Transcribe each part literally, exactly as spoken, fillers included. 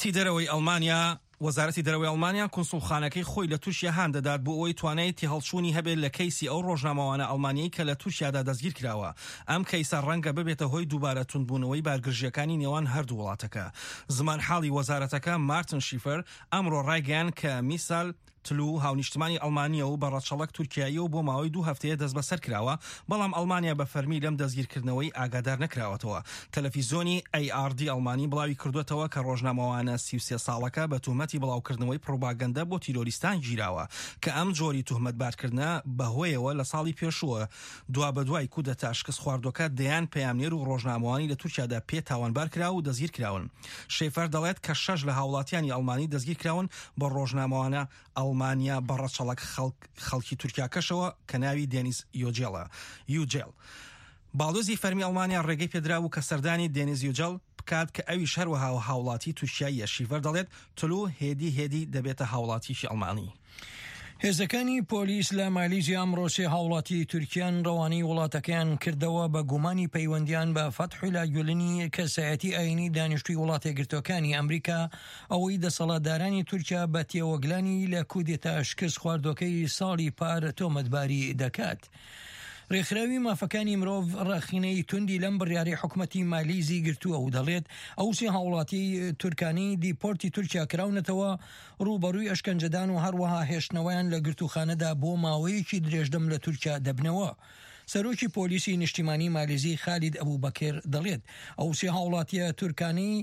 وەزارەتی دەرەوەی ئەڵمانیا وەزارەتی دەرەوەی ئەڵمانیا کۆنسوڵخانەکەی خۆی لە تورکیا هان دەدات بۆ ئەوەی توانێتی هەڵچوونی هەبێت لە کەیسی ئەو ڕۆژنامەوانە ئەڵمانیایی کە لە تورکیادا دەستگیر کراوە. ئەم کەیسە ڕەنگە ببێتە هۆی دووبارە توندبوونەوەی بارگرژیەکانی نێوان هەردوو وڵاتەکە. زمان حاڵی وەزارەتەکە مارتن شیفەر ئەمڕۆ ڕایگەیان کە میسال تلو هاونیشتمانی ئەڵمانیا و بەڕەچەڵک تورکیایی و بۆ ماوەی دوو هەفتەیە دەست بەسەر کراوە، بەڵام ئەڵمانیا بە فەرمی لەم دەستگیرکردنەوەی ئاگادار نەکراوەتەوە. تەلەڤیزۆنی ئەی ئار دی ئەڵمانی بڵاوی کردوێتەوە کە ڕۆژنامەوانە سی و سێ ساڵەکە بە توهمەتی بڵاوکردنەوەی پڕۆپاگەندە بۆ تیرۆریستان گیراوە کە ئەم جۆری توهمەتبارکردنە بەهۆیەوە لە ساڵی پێشووە دوا بەدوای کودەتا شکست خواردوەکە دەیان پەیامنێر و ڕۆژنامەوانی لە تورکیادا پێ تاوانبار کراوە و دەستگیر کراون. شێفەر دەڵێت کە شەش لە هاوڵاتیانی ئەڵمانی دەستگیر کراون بە ڕۆژنامەوانە ئەڵمانیا بەڕەچەڵک خەڵکی تورکیاکەشەوە کە ناوی دێنیس یۆجێڵە یوجێڵ. باڵدۆزی فەرمی ئەڵمانیا ڕێگەی پێدراوە کە سەردانی دێنیس یوجێڵ بکات کە ئەویش هەروەها هاوڵاتی تورکیاییە. شیفەر دەڵێت تلو هێدی هێدی دەبێتە هاوڵاتیشی ئەڵمانی. هێزەکانی پۆلیس لە مالیزیا ئەمڕۆ سێ هاوڵاتی تورکیان ڕەوانەی وڵاتەکەیان کردەوە بە گومانی پەیوەندیان بە فەتحولا گولنی کەسایەتی ئاینی دانیشتووی وڵاتە یەکگرتووەکانی ئەمریکا ئەوەی دەسەڵاتدارانی تورکیا بە تێوەگلانی لە کودێتا شکست خواردوەکەی ساڵی پار تۆمەتباری دەکات. ڕێکخراوی مافەکانی مرۆڤ ڕاخینەی توندی لەم بڕیارەی حکومەتی مالیزی گرتووە و دەڵێت ئەو سێ هاوڵاتی تورکانی دیپۆرتی تورکیا کراونەتەوە ڕوبەڕووی ئەشکەنجەدان و هەروەها هێشتنەوەیان لە گرتوخانەدا بۆ ماوەیەکی درێژدەم لە تورکیا دەبنەوە. سەرۆکی پۆلیسی نیشتیمانی مالیزی خالید ئەبوبەکر دەڵێت ئەو سێ هاوڵاتیە تورکانی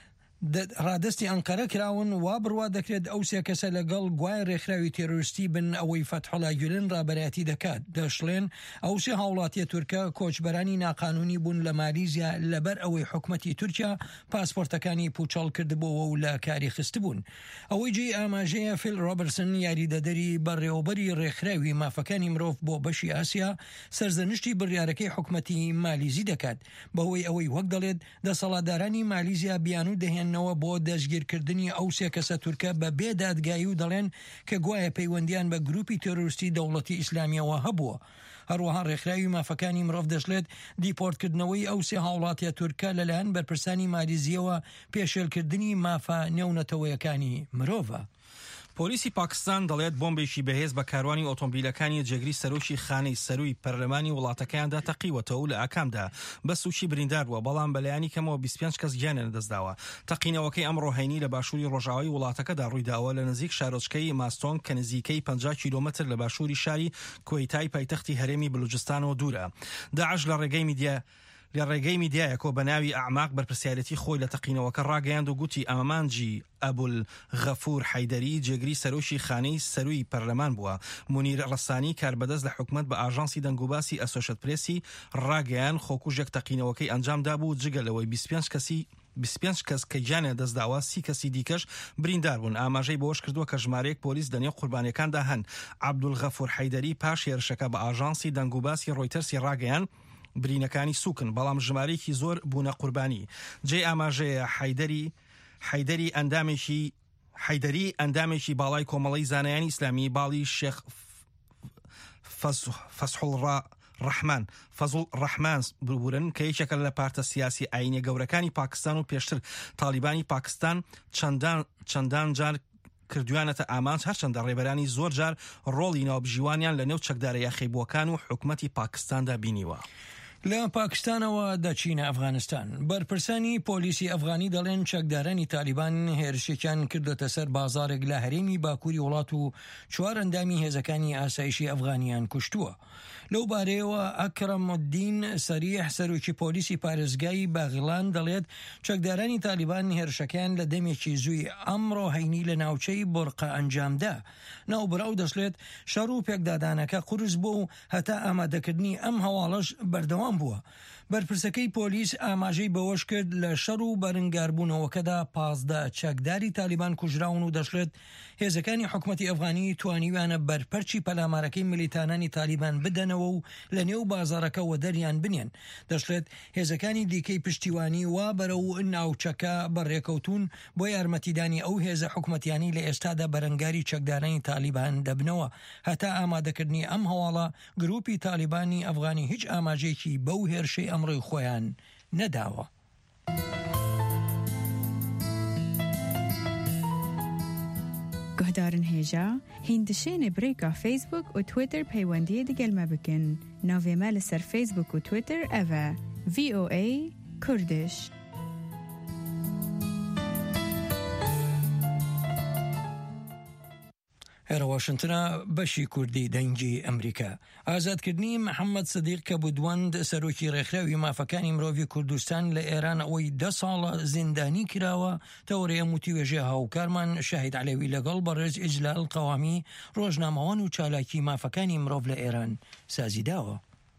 ڕادستی ئەنقەرە کراون وا بڕوا دەکرێت ئەو سێ کەسە لەگەڵ گوای ڕێکخراوی تێرۆریستی بن ئەوەی فەتحولا گولن ڕابەرایەتی دەکات. دەشڵێن ئەو سێ هاوڵاتیە تورکە کۆچبەرانی ناقانونی بوون لە مالیزیا لەبەر ئەوەی حکومەتی تورکیا پاسپۆرتەکانی پوچەڵ کردبووەوە و لە کاری خستبوون. ئەوەی جێی ئاماژەیە فیل ڕۆبرسن یاریدەدەری بەڕێوەبەری ڕێکخراوی مافەکانی مرۆڤ بۆ بەشی ئاسیا سەرزەنشتی بڕیارەکەی حکومەتی مالیزی دەکات بەهۆی ئەوەی وەک دەڵێت دەسەڵاتدارانی مالیزیا بیانوو دەهێن بۆ دەستگیرکردنی ئەو سێ کەسە تورکە بە بێدادگایی و دەڵێن کە گوایە پەیوەندیان بە گروپی تۆریستی دەوڵەتی ئیسلامیەوە هەبووە. هەروەها ڕێکخراوی مافەکانی مرۆڤ دەشڵێت دیپۆرتکردنەوەی ئەو سێ هاوڵاتیە تورکە لەلایەن بەرپرسانی مالیزیەوە پێشێلکردنی مافە نێونەتەوەیەکانی مرۆڤە. پۆلیسی پاکستان دەڵێت بۆمبێکی بەهێز بە کاروانی ئۆتۆمبیلەکانی جێگری سەرۆکی خانەی سەرووی پەرلەمانی وڵاتەکەیاندا تەقیوەتەوە و لە ئاکامدا بە سوچی بریندار بووە، بەڵام بەلایانی کەمەوە بیست و پێنج کەس گیانیان دەستداوە. تەقینەوەکەی ئەمڕۆ هەینی لە باشووری ڕۆژاوای وڵاتەکەدا ڕوویداوە لە نزیک شارۆچکەی ماستۆنگ کە نزیکەی پەنجا کیلۆمەتر لە باشووری شاری کوێیتای پایتەختی هەرێمی بلوچستانەوە دوورە. داعش لە ڕێگەی میدیا لە ڕێگەی میدیایەکۆ بە ناوی ئەعماق بەرپرسیارەتی خۆی لە تەقینەوەکە ڕاگەیاند و گوتی ئەمەمانجی ئەبول غەفور حەیدەری جێگری سەرۆشی خانەی سەرووی پەرلەمان بووە. مونیر ڕەسانی کاربەدەست لە حکومەت بە ئاژانسی دەنگوباسی ئەسۆشێت پرێسی ڕاگەیان خۆکوژێک تەقینەوەکەی ئەنجامدا بوو جگەلەوەی بیست و پێنج کەسی بیست و پێنج کەس کە گیانیان دەستداوە سی کەسی دیکەش بریندار بوون. ئاماژەی بەوەش کردووە کە ژمارەیەک پۆلیس دەنێو قوربانیەکاندا هەن. عەبدول غەفور حەیدەری پاش هێرشەکە بە ئاژانسی دەنگوباسی ڕۆیتەرسی ڕاگەیان برینەکانی سوکن، بەڵام ژمارەیەکی زۆر بوونە قوربانی. جێ ئاماژەیە حەیدەری حەیدەری ئەندامێکی حەیدەری ئەندامێکی باڵای کۆمەڵی زانایانی ئیسلامی باڵی شێخ فەسحوڵ ڕەحمان فەزڵ ڕەحمان ببورن کە یەکێکە لە پارتە سیاسی ئاینیە گەورەکانی پاکستان و پێشتر تالیبانی پاکستان چەندان چەندان جار کردویانەتە ئامانج، هەرچەندە ڕێبەرانی زۆر جار ڕۆڵی ناوبژیوانیان لە نێو چەکدارە یاخەیبووەکان و حکومەتی پاکستاندا بینیوە. لە پاکستانەوە دەچینە ئەفغانستان. بەرپرسانی پۆلیسی ئەفغانی دەڵێن چەکدارانی تالیبان هێرشێکیان کردوتە سەر بازارێک لە هەرێمی باکووری وڵات و چوار ئەندامی هێزەکانی ئاسایشی ئەفغانیان کوشتووە. لەو بارەیەوە ئەکرەمودین سەریح سەرۆکی پۆلیسی پارێزگای باغیلان دەڵێت چەکدارانی تالیبان هێرشەکەیان لە دەمێکی زووی ئەمڕۆ هەینی لە ناوچەی بۆرقە ئەنجامدا. ناوبراو دەشڵێت شەڕ و پێکدادانەکە قورس بوو و هەتا ئامادەکردنی ئەم هەواڵەش بەردەوام بووە. بەرپرسەکەی پۆلیس ئاماژەی بەوەش کرد لە شەڕ و بەرنگاربوونەوەکەدا پازدە چەکداری تالیبان کوژراون و دەشڵێت هێزەکانی حکومەتی ئەفغانی توانیویانە بەرپەرچی پەلامارەکەی ملیتانانی تالیبان بدەنەوە و لە نێو بازارەکەەوە دەریان بنێن. دەشڵێت هێزەکانی دیکەی پشتیوانی وا بەرەو ناوچەکە بەڕێکەوتون بۆ یارمەتیدانی ئەو هێزە حکومەتیانی لە ئێستادا بەرەنگاری چەکدارانی تالیبان دەبنەوە. هەتا ئامادەکردنی ئەم هەواڵە گروپی تالیبانی ئەفغانی هیچ ئاماژێکی بەو هێرشەی ئەمڕۆی خۆیان نەداوە. گهدارن هیجا هندشین بریکا فیسبوک و تویتر پیوندی دگل ما بکن ناوی مال سر فیسبوک و تویتر اوه وی او ای کردش. هێرە واشنتنە بەشی کوردی دەنگی ئەمریکا. ئازادکردنی محەممەد سەدیق کە بودوەند سەرۆکی ڕێکخراوی مافەکانی مرۆڤی کوردستان لە ئێران ئەوەی دە ساڵە زیندانی کراوە تەورەیە موتیوێژێ هاوکارمان شاهید عەلەوی لەگەڵ بەڕێز ئیجلال قەوامی ڕۆژنامەوان و چالاکی مافەکانی مرۆڤ لە ئێران سازی داوە.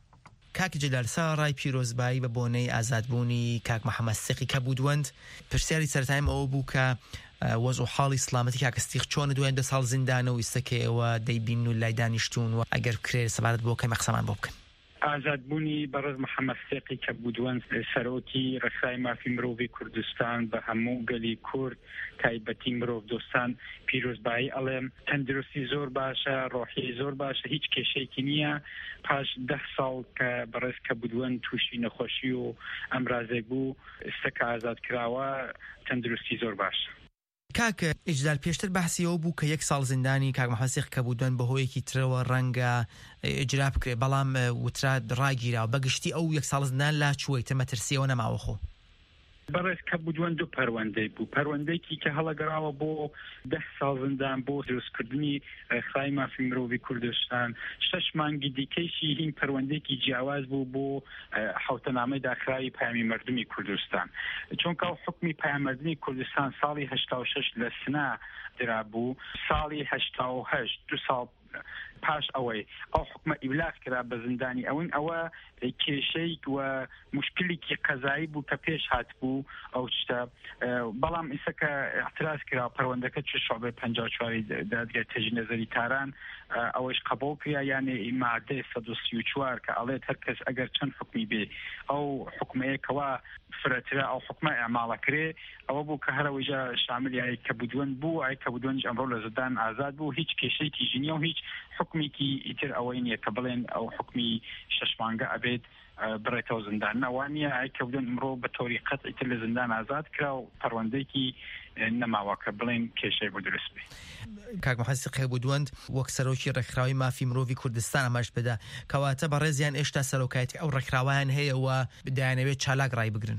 کاک جلالسا ڕای پیرۆزبایی بە بۆنەی ئازادبوونی کاک محەممەد سەدیقی کە بودوەند پرسیاری سەرەتاییم ئەوە بوو کە وەزع و حاڵی سڵامەتی کاکەستیق چۆنە دوێن دە ساڵ زیندانە و ئیسەکەیەوە دەیبین و لای دانیشتوون و ئەگەر کرێ سەبارەت بۆ کەمە قسەمان بۆ بکەن. ئازادبوونی بەڕێز محەممەد سەدیقی کە بودوەند سەرۆکی ڕێکخراوی مافی مرۆڤی کوردستان بە هەموو گەلی کورد تایبەتی مرۆڤ دۆستان پیرۆزبایی ئەڵێم تەندروستی زۆر باشە، ڕۆحی زۆر باشە، هیچ کێشەیەکی نییە. پاش دە ساڵ کە بەڕێز کە بودوەند تووشی نەخۆشی و ئەمرازێک بوو ئێستاکە ئازاد کراوە تەندروستی زۆر باشە. کاک ئیجلال پێشتر بەحسی ئەوە بوو کە یەک ساڵ زیندانی کاک محەممەد سەدیق کە بودوەند بەهۆیەکی ترەوە ڕەنگە ئیجرا بکرێ، بەڵام وترا ڕاگیرا و بەگشتی ئەو یەک ساڵ زیندان لا چوویتە مەترسیەوە نەماوەخۆ. بەڕێز کە بودوەند دوو پەروەندەی بوو، پەروەندەیەکی کە هەڵەگەڕاوە بۆ دە ساڵ زیندان بۆ دروستکردنی ڕێکخراوی مافی مرۆڤی کوردستان، شەش مانگی دیکەیشی هین پەروەندەیەکی جیاواز بوو بۆ حوتەنامەی داخراوی پەیامی مردمی کوردستان. چونکە ئەو حکمی پەیام مردمی کوردستان ساڵی هەشتا و شەش لە سنا درابوو، ساڵی هەشتا و هەشت دو ساڵ پاش ئەوەی ئەو حکومە ئیبلاغ کرا بە زیندانی ئەوەن ئەوە کێشەی و مشکلێکی قەزایی بوو کە پێش هات بوو ئەو شتە، بەڵام ئێستا کە اعتراض کرا پەروەندەکە چ شۆبێ پەنجا و چواری دادگای تەجی نەزەری تاران ئەوەش قبوڵ کرا، یانێ مادەی سەد و سی و چوار کە ئەڵێت هەر کەس ئەگەر چەند حکمی بێ ئەو حکومەیەکەوە فرەترە ئەو حکومە ئەماڵەکرێ، ئەوە بوو کە هەرەوەیجا شامل یای کە بودوەند بوو، ئای کە بودوەنج ئەمڕۆ لە زندان ئازاد بوو، هیچ کێشەیەکی ژنیە و هیچ حکمێکی ئیتر ئەوەی نییە کە بڵێن ئەو حکمی شەش مانگە ئەبێت بڕێتەوە زندان. نەوانیە ئای کە بودوەند ئەمڕۆ بە تۆری قەت ئیتر لە زندان ئازاد کرا و پەروەندەیەکی نەماوە کە بڵێن کێشەی بۆ دروست بێ. کاک محەممەد سەدیق بودوەند وەک سەرۆکی ڕێکخراوی مافی مرۆڤی کوردستان ئەماش بدا، کەواتە بەڕێزیان ئێشتا سەرۆکایەتی ئەو ڕێکخراوایان هەیە و دەیانەوێت چالاک ڕای بگرن.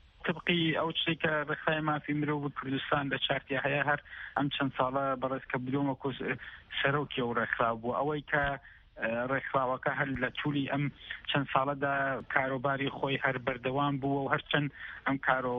طبقی ئەو شتێک کە ڕێکخراوی مافی مرۆڤی کوردستان لە چارتیا هەیە، هەر ئەم چەند ساڵە بەڕێز کە بودوەمە سەرۆکی ئەو ڕێکخراو بوو، ئەوەی کە ڕێکخراوەکە هەر لە توولی ئەم چەند ساڵەدا کاروباری خۆی هەر بەردەوام بووە و هەرچەند ئەم کارۆ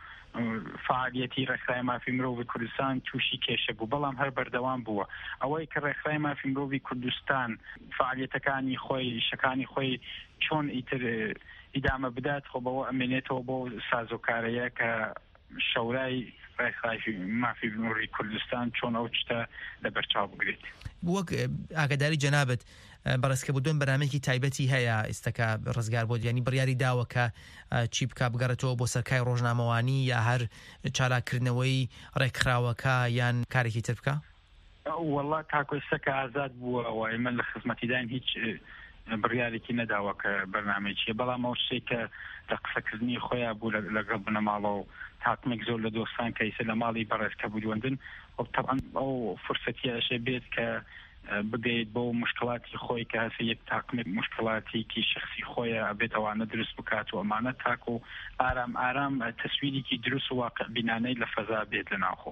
فعالیەتی ڕێکخراوی مافی مرۆڤی کوردستان تووشی کێشە بوو، بەڵام هەر بەردەوام بووە. ئەوەی کە ڕێکخراوی مافی مرۆڤی کوردستان فعالیەتەکانی خۆی شەکانی خۆی چۆن ئیتر ئیدامە بدات، خۆ بەوە ئەمێنێتەوە بۆ سازۆکارەیە کە شەورای ڕێکخراوی مافی مرۆڤی کوردستان چۆن ئەو شتە لەبەرچاو بگرێت. وەک ئاگاداری جەنابەت بەڕێزکە بودوەند بەنامەیەکی تایبەتی هەیە ئێستاکە ڕزگار بۆ، یعنی بڕیاری داوە کە چی بکە بگەڕێتەوە بۆ سەرکای ڕۆژنامەوانی یا هەر چالاکردنەوەی ڕێکخراوەکە یان کارێکی تر بکە؟ وەڵا کاکۆ ئێستاکە ئازاد بووەوە، ئێمە لە خزمەتیدان هیچ بڕیارێکی نەداوە کە بەرنامەی چیە، بەڵام ئەو شتێک کە لە قسەکردنی خۆیان بوو لەگەڵ بنەماڵە و تاقمێک زۆر لە دۆستان کە ئیسە لە ماڵی بەڕێزکە بودوەندن، طبعا ئەو فرسەتیاشە بێت کە بگەیت بۆ مشکلاتی خۆی کە هەسە یەک تاقمێک مشکلاتێکی شخصی خۆیە ئەبێت ئەوانە دروست بکات و ئەمانە تاک و ئارام ئارام تەسویرێکی دروست و واقع بینانەی لە فەزا بێت لە ناوخۆ.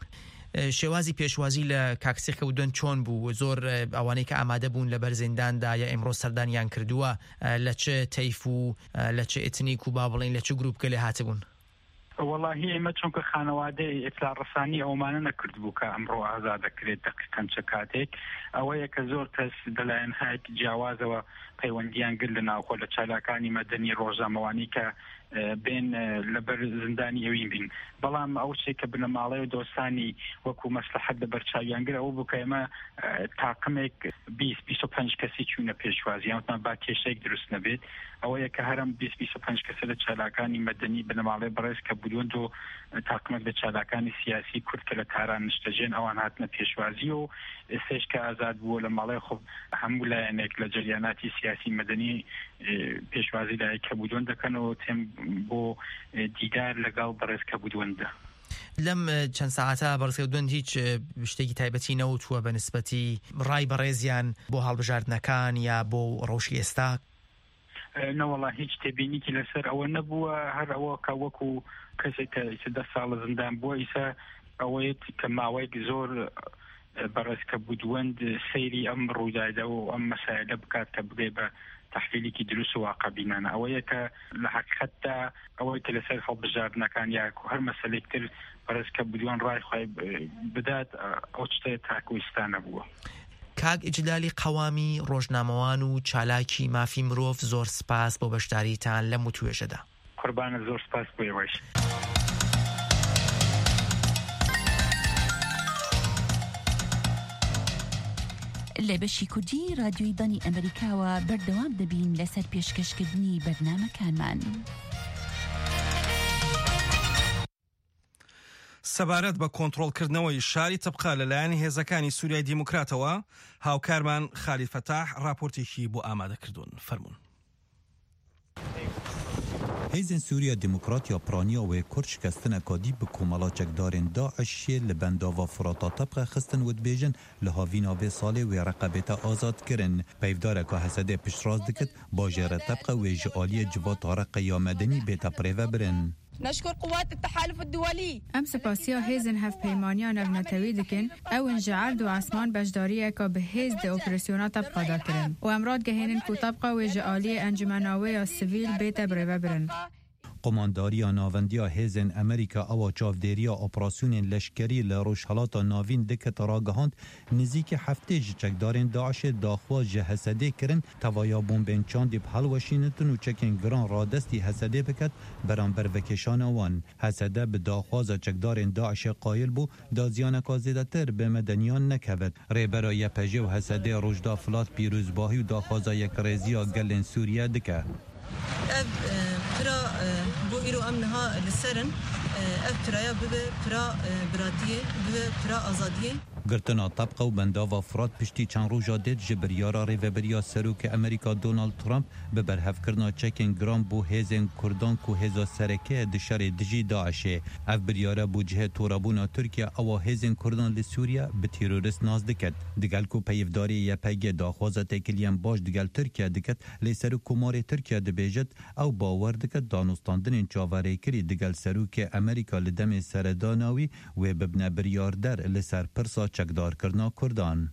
شێوازی پێشوازی لە کاکسێکە بودوەند چۆن بوو؟ زۆر ئەوانەی کە ئامادە بوون لە بەرزینداندا یا ئێمڕۆ سەردانیان کردووە لە چه تەیف و لە چه ئێتنیک و با بڵێن لە چه گروپکە لێ هاتبوون؟ وەڵاهی ئێمە چونکە خانەوادەی ئیطلاع ڕەسانی ئەومانە نەکرد بوو کە ئەمڕۆ ئازاد دەکرێت دەقیقەن چه کاتێک، ئەوەیە کە زۆر کەس دەلایەن هایەتی جیاوازەوە پەیوەندیان گرت لە ناوخۆ لە چالاکانی مەدەنی ڕۆژنامەوانی کە بین لەبەر زیندانی ئەوین بین، بەڵام ئەو شتێک کە بنەماڵەی و دۆستانی وەکو مەسلحەت لەبەرچاویان گر ئەوە بوو کە ئێمە تاقمێک بیست بیست و پێنج کەسی چوونە پێشوازی، یانوتمان با کێشەیەک دروست نەبێت، ئەوەیە کە هەرم بیست بیست و پێنج کەسە لە چالاکانی مەدەنی بنەماڵەی بەڕێز کە بودوەند و تاقمێک لە چالاکانی سیاسی کورد کە لە تاران نیشتەجێن ئەوان هاتنە پێشوازی و ئێستاش کە ئازاد بووە لە ماڵەی خۆ هەموو لایەنێک لە جەریاناتی سیاسی مەدەنی پێشوازی لای کە بودوەند دەکەنەوە تێم بۆ دیدار لەگەڵ بەڕێز کە بودوەندە. لەم چەند ساعتە بەڕێزکەوتن هیچ شتێکی تایبەتی نەوتووە بە نسبەتی ڕای بەڕێزیان بۆ هەڵبژاردنەکان یا بۆ ڕۆژی ئێستا؟ نەوەڵا هیچ تێبینیکی لەسەر ئەوە نەبووە، هەر ئەوە کە وەکو کەسێک کە دە ساڵ زیندان بووە ئیسا ئەوەیەت کە ماوەیەک زۆر بەڕێزکە بودوەند سەیری ئەم ڕووداوە و ئەم مەسایلە بکات کە بگێ بە تحلیلێکی دروست و واقعبینانە. ئەوەیە کە لە حەقیقەتدا ئەوەی کە لەسەر هەڵبژاردنەکان یا هەر مەسەلەیەک تر بەڕێزکە بودوان ڕای خۆی بدات ئەو شتەیە تاکویستانە بووە. کاک ئیجلالی قەوامی ڕۆژنامەوان و چالاکی مافی مرۆڤ، زۆر سپاس بۆ بەشداریتان لەم وتوێژەدا. قوربانە، زۆر سپاس بۆ ئێوەش. لە بەشی کوردی رادیۆی دانی ئەمریکاوە بەردەوام دەبین لەسەر پێشکەشکردنی بەرنامەکانمان. سەبارەت بە کۆنتڕۆڵکردنەوەی شاری تبقا لەلایەن هێزەکانی سووریای دیموکراتەوە، هاوکارمان خالید فتاح راپۆرتێکی بۆ ئامادەکردوون. فەرموون. هێزن سووریا دیموکراتیا پرانیا و کورد شکستنە کادی بە کۆمەڵا چەکدارên داعشê li bendava Firata Tebqa xistin û dibêjin li havîna vê salê wê reqebeta azad kirin. Peyvdareka Hesedê piştrast dikit bajêra Tebqa wê ji aliyê Civat Tarek ya Medenî bêta pirêve birin. نشكر قوات التحالف الدولي. ام سپاسیا هیزن هف پیمانیا نونتوی دکن او انجعل دو عثمان بجداریه که به هیز ده اپراسیونا طبقا دا کرن و امراد گهینن کو طبقا و جعالی انجمناوی یا سویل بیت بریوه برن. قمانداریا ناوندیا هێزên Amerîka awa çavdêriya operasyonên leşkerî li rojhilata navîn diket ragihand nizîkî heftê ji çekdarên Daişê daxwaz ji Hesedê kirin tevaya bombên çandî bi helweşînitin û çekên giran radestî Hesedê biket beramber vekeşana wan. Hesede bi daxwaza çekdarên Daişê qayil bû da ziyaneka zêdetir bi medeniyan nekevit. Rêbera Y P J û Hesedê rojda filat pîrozbahî û daxwaza yekrêziya gelên Sûriye dike. ev pira bu îro em niha li serin ev piraya bibe pira biratiyê bibe pira azadiyê. Girtina Tebqa û bendava Firat piştî çend roja dêt ji biryara rêveberiya Serokê Amerîka Donald Trump bi berhevkirina çekên giran bû hêzên Kurdan ku hêza serekê di şerê dijî Daişê. Ev biryara bû cihê torabûna Tirkiye awa hêzên Kurdan li Sûriye bi terorist nas diket. Digel ku peyivdarê Y P G daxwaza têkiliyên baş digel Tirkiye diket lê serok komarê Tirkiye dibêjit ew bawer diket danûstandinên çaverêkirî digel Serokê Amerîka li demê seredana wî wê bibne biryarder li ser pirsa çekdarkirina Kurdan.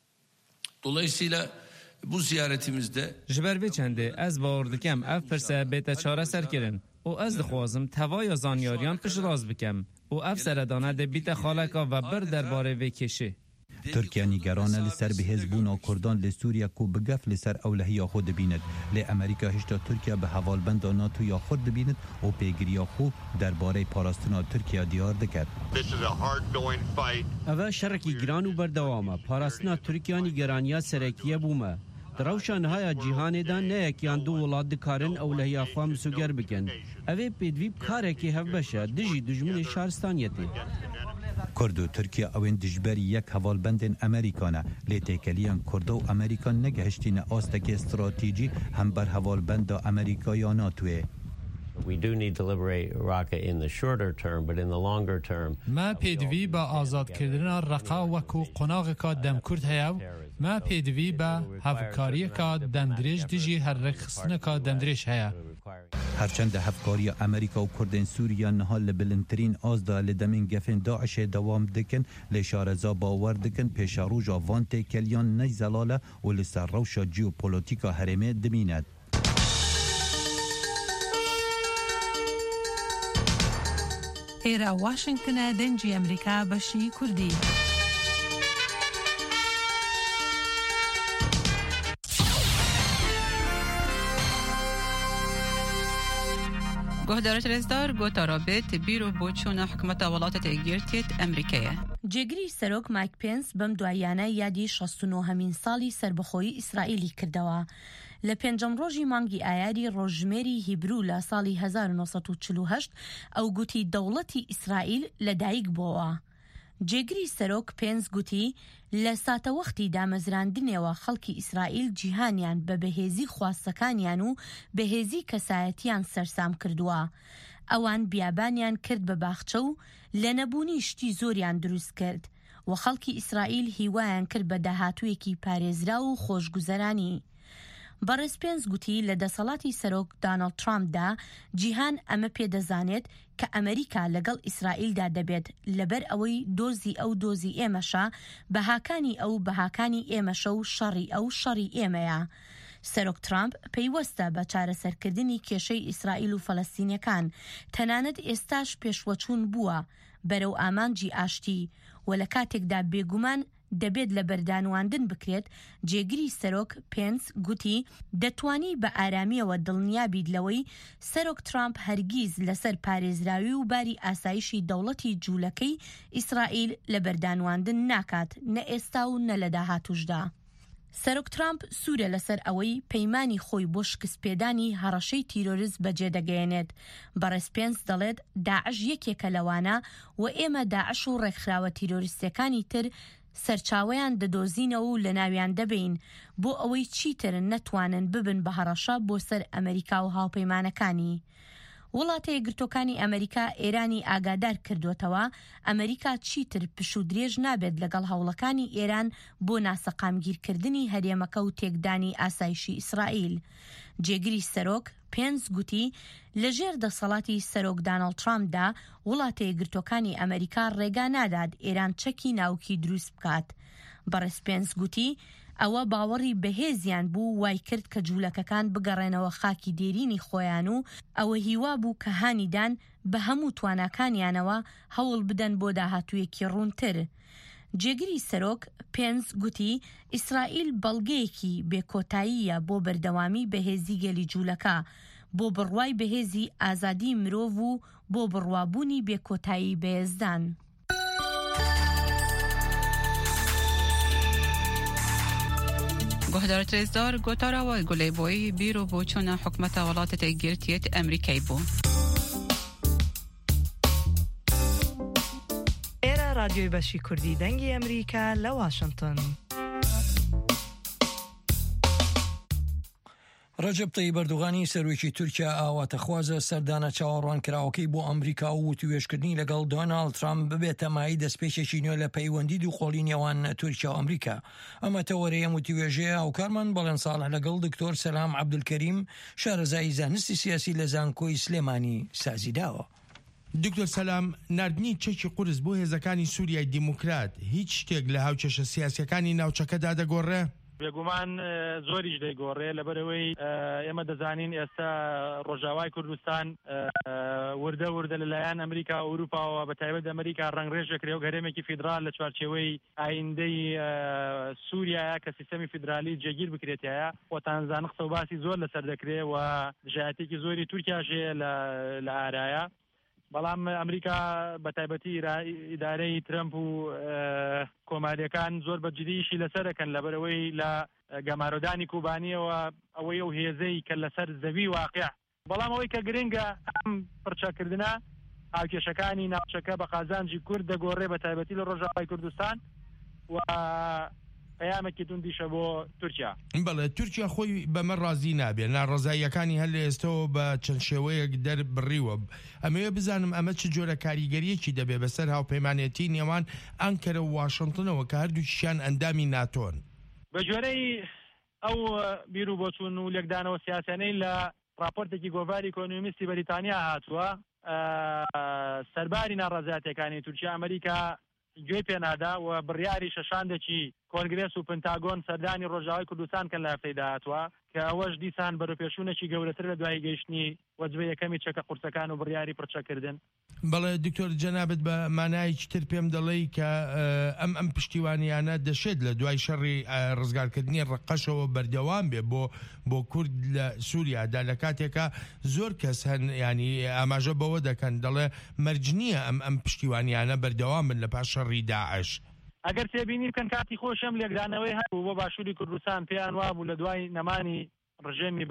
Dolayısıyla bu ziyaretimizde ji ber vê çendê ez bawer dikem ev pirse bête çareserkirin û ez dixwazim tevaya zanyariyan piştrast bikem û ev seredana de bîte xaleka ve bir derbarê vê kêşê. Türkiye nîgeran e li ser bihêzbûna Kurdan li Sûriye ku bi gef li ser ewlehiya xwe dibînit. Lê Amerîka hişta Tirkiye bi hevalbenda NATOya xwe dibînit û pêgiriya xwe derbarê parastina Tirkiye diyar diket. Ev şerekî giran û berdewam e. Parastina Tirkiye nîgeraniya serekiye bûme. Di rewşa nihaya cîhanê de neyekiyan du welat dikarin ewlehiya xwe misûger bikin. Ev ê pêdivî karekî hevbeş e dijî dijminê şaristaniyetê. Kurd û Tirkiye ewên dijberî yek hevalbendên Amerîkan e. Lê têkeliyan Kurda û Amerîkan negehiştîne astekê stratîjî hember hevalbenda Amerîka ya NATOyê. We do need to liberate Raqqa in the shorter term, but in the longer term. ما پێدوی بە ئازادکردنا ڕقا وەکو قۆناغێکا دەمکورد هەیە و ما پێدوی بە هەڤکاریەکە دەمدرێژ دژی هەرڕێکخستنەکە دەمدرێژ هەیە. هەرچەندە هەفکاریە ئەمریکا و کوردên Sûriya niha li bilindtirîn azda li demên gefên Daişê dewam dikin lê şareza bawer dikin pêşa roja van têkeliyan neyzelal e û li ser rewşa jeopolîtîka herêmê dimîne. ئێرە واشنگتنە دەنجی ئەمریکا بەشی کوردی. گهدارت رزدار گوتا رابط بیرو بوچونا حکمت ولات تگیرتیت امریکیه. جێگری سەرۆک مایک پێنس بەم دوایانە یادی شەست و نۆهەمین ساڵی سربەخۆیی ئیسرائیلی کردەوە. لە پێنجەم ڕۆژی مانگی ئایاری ڕۆژمێری هیبرو لە ساڵی هەزار و نۆ سەد و چل و هەشت ئەو گوتی دەوڵەتی ئیسرائیل لەدایک بووە. جێگری سەرۆک پێنس گوتی لە ساتەوەختی دامەزراندنەوە خەڵکی ئیسرائیل جیهانیان بە بەهێزی خواستەکانیان و بەهێزی کەسایەتیان سەرسام کردووە. ئەوان بیابانیان کرد بە باخچە و لە نەبوونی شتی زۆریان دروست کرد و خەڵکی ئیسرائیل هیوایان کرد بە داهاتوویەکی پارێزرا و خۆشگوزەرانی. بەڕێز پێنس گوتی لە دەسەڵاتی سەرۆک دانەڵد ترامپدا جیهان ئەمە پێدەزانێت کە ئەمریکا لەگەڵ ئیسرائیلدا دەبێت لەبەر ئەوەی دۆزی ئەو دۆزی ئێمەشە بەهاکانی ئەو بەهاکانی ئێمەشە و شەڕی ئەو شەڕی ئێمەیە. سەرۆک ترامپ پەیوەستە بە چارەسەرکردنی کێشەی ئیسرائیل و فەلەستینیەکان تەنانەت ئێستاش پێشوەچوون بووە بەرەو ئامانجی ئاشتی و لە کاتێکدا بێگومان دەبێت لە بەردانواندن بکرێت. جێگری سەرۆک پێنس گوتی دەتوانی بە ئارامیەوە دڵنیابیت لەوەی سەرۆک ترامپ هەرگیز لەسەر پارێزراوی و باری ئاسایشی دەوڵەتی جوولەکەی ئیسرائیل لە بەردانواندن ناکات، نە ئێستا و نە لە داهاتووشدا. سەرۆک ترامپ سوورە لەسەر ئەوەی پەیمانی خۆی بۆ شکستپێدانی هەڕەشەی تیرۆریزم بەجێدەگەیەنێت. بەڕێز پێنس دەڵێت داعش یەکێکە لەوانە و ئێمە داعش و ڕێکخراوە تیرۆریستەکانی تر سەرچاوەیان دەدۆزینەوە و لە ناویان دەبین بۆ ئەوەی چیتر نەتوانن ببن بە هەڕەشە بۆ سەر ئەمریکا و هاوپەیمانەکانی. وڵاتە یەکگرتووەکانی ئەمریکا ئێرانی ئاگادار کردوتەوە ئەمریکا چیتر پش و درێژ نابێت لەگەڵ هەوڵەکانی ئێران بۆ ناسەقامگیرکردنی هەرێمەکە و تێکدانی ئاسایشی ئیسرائیل. جێگری سەرۆک پێنس گوتی لەژێر دەسەڵاتی سەرۆک دانەڵد ترامپدا وڵاتە یەکگرتووەکانی ئەمریکا ڕێگا نادات ئێران چەکی ناوکی دروست بکات. بەڕێز پێنس گوتی ئەوە باوەڕی بەهێزیان بوو وای کرد کە جوولەکەکان بگەڕێنەوە خاکی دێرینی خۆیان و ئەوە هیوا بوو کە هانیدان بە هەموو تواناکانیانەوە هەوڵ بدەن بۆ داهاتوویەکی ڕوونتر. جێگری سەرۆک پێنس گوتی ئیسرائیل بەڵگەیەکی بێکۆتاییە بۆ بەردەوامی بەهێزی گەلی جوولەکە، بۆ بڕوای بەهێزی ئازادی مرۆڤ و بۆ بڕوابوونی بێکۆتایی بەهێزدان. گۆهدار ترێزدار گۆتاراوە گولەیبۆی بیرۆ بۆ چۆنە حکومەتە وڵاتە یەکگرتوویەت ئەمریکای بوو. ئێرە رادیۆی بەشی کوردی دەنگی ئەمریکا لە واشنگتن. ڕەجەب تەیب ئەردوغانی سەرۆکی تورکیا ئاواتەخوازە سەردانە چاوەڕوانکراوەکەی بۆ ئەمریکا و وتوێژکردنی لەگەڵ دۆناڵد ترامپ ببێتە مای دەستپێچێکی نوێ لە پەیوەندی دووقۆڵی نێوان تورکیا و ئەمریکا. ئەمە تەوەرەیە وتوێژەیە هاوکارمان بەڵێن ساڵح لەگەڵ دکتۆر سەلام عەبدولکەریم شارەزایی زانستی سیاسی لە زانکۆی سلێمانی سازیداوە. دکتۆر سەلام، نردنی چەکی قورس بۆ هێزەکانی سووریای دیموکرات هیچ شتێک لە هاوچەشە سیاسیەکانی ناوچەکەدا دەگۆڕێ؟ بێگومان زۆریش دەیگۆڕێ لەبەرەوەی ئێمە دەزانین ئێستا ڕۆژاوای کوردستان وردە وردە لەلایەن ئەمریکا و ئەوروپاوە بە تایبەت ئەمریکا ڕەنگڕێژەکرێ و گەرێمێکی فیدرال لە چوارچێوەی ئایندەی سووریایە کە سیستەمی فیدرالی جێگیر بکرێتایە وەتانزان قسە و باسی زۆر لەسەر دەکرێت و دژایەتێکی زۆری تورکیاشەیە لە ئارایە. بەڵام ئەمریکا بە تایبەتی ئیدارەی ترەمپ و کۆماریەکان زۆر بەجددیشی لەسەرەکەن لەبەرەوەی لە گەمارۆدانی کوبانیەوە ئەوەی ئەو هێزەی کە لەسەر زەوی واقع. بەڵام ئەوەی کە گرنگە ئەم پڕچەکردنە هاوکێشەکانی ناوچەکە بە قازانجی کورد دەگۆڕێ بە تایبەتی لە ڕۆژاوای کوردستان و پەیامێکی توندیشە بۆ تورکیا. بەڵێ تورکیا خۆی بەمە ڕازی نابێت، ناڕەزاییەکانی هەر لە ئێستەوە بە چەند شێوەیەک دەربڕیوە. ئەمەوێ بزانم ئەمە چ جۆرە کاریگەریەکی دەبێت بەسەر هاوپەیمانێتی نێوان ئەنکەرە و واشنگتنەوە کە هەردووکیشیان ئەندامی ناتۆن. بە جۆرەی ئەو بیر و بۆچوون و لێکدانەوە سیاسەنەی لە راپۆرتێکی گۆڤاری ئیکۆنۆمیستی بەریتانیا هاتووە سەرباری ناڕەزایەتیەکانی تورکیا ئەمریکا گوێی پێنادا و بڕیاری شەشاندێکی کۆنگرێس و پنتاگۆن سەردانی ڕۆژاوای کوردستان کە لە هەفتەی داهاتووە کە ئەوەش دیسان بەرەوپێشوونێکی گەورەتر لە دوای گەیشتنی وەجبە یەکەمی چەکە قورسەکان و بڕیاری پڕچەکردن. بەڵێ دکتۆر جەنابەت بە مانایەکی تر پێم دەڵێی کە ئەم ئەم پشتیوانیانە دەشێت لە دوای شەڕی ڕزگارکردنی ڕقەشەوە بەردەوام بێ بۆ بۆ کورد لە سووریادا لە کاتێکە زۆر کەس هەن ینی ئاماژە بەوە دەکەن دەڵێ مەرج نییە ئەم ئەم پشتیوانیانە بەردەوام بن لە پاش شەڕی داعش. ئەگەر تێبینی بکەن کاتی خۆشم لێکدانەوەی هەبوو بۆ باشووری کوردستان پێیان وابوو لە دوای نەمانی ڕژێمی بەعەس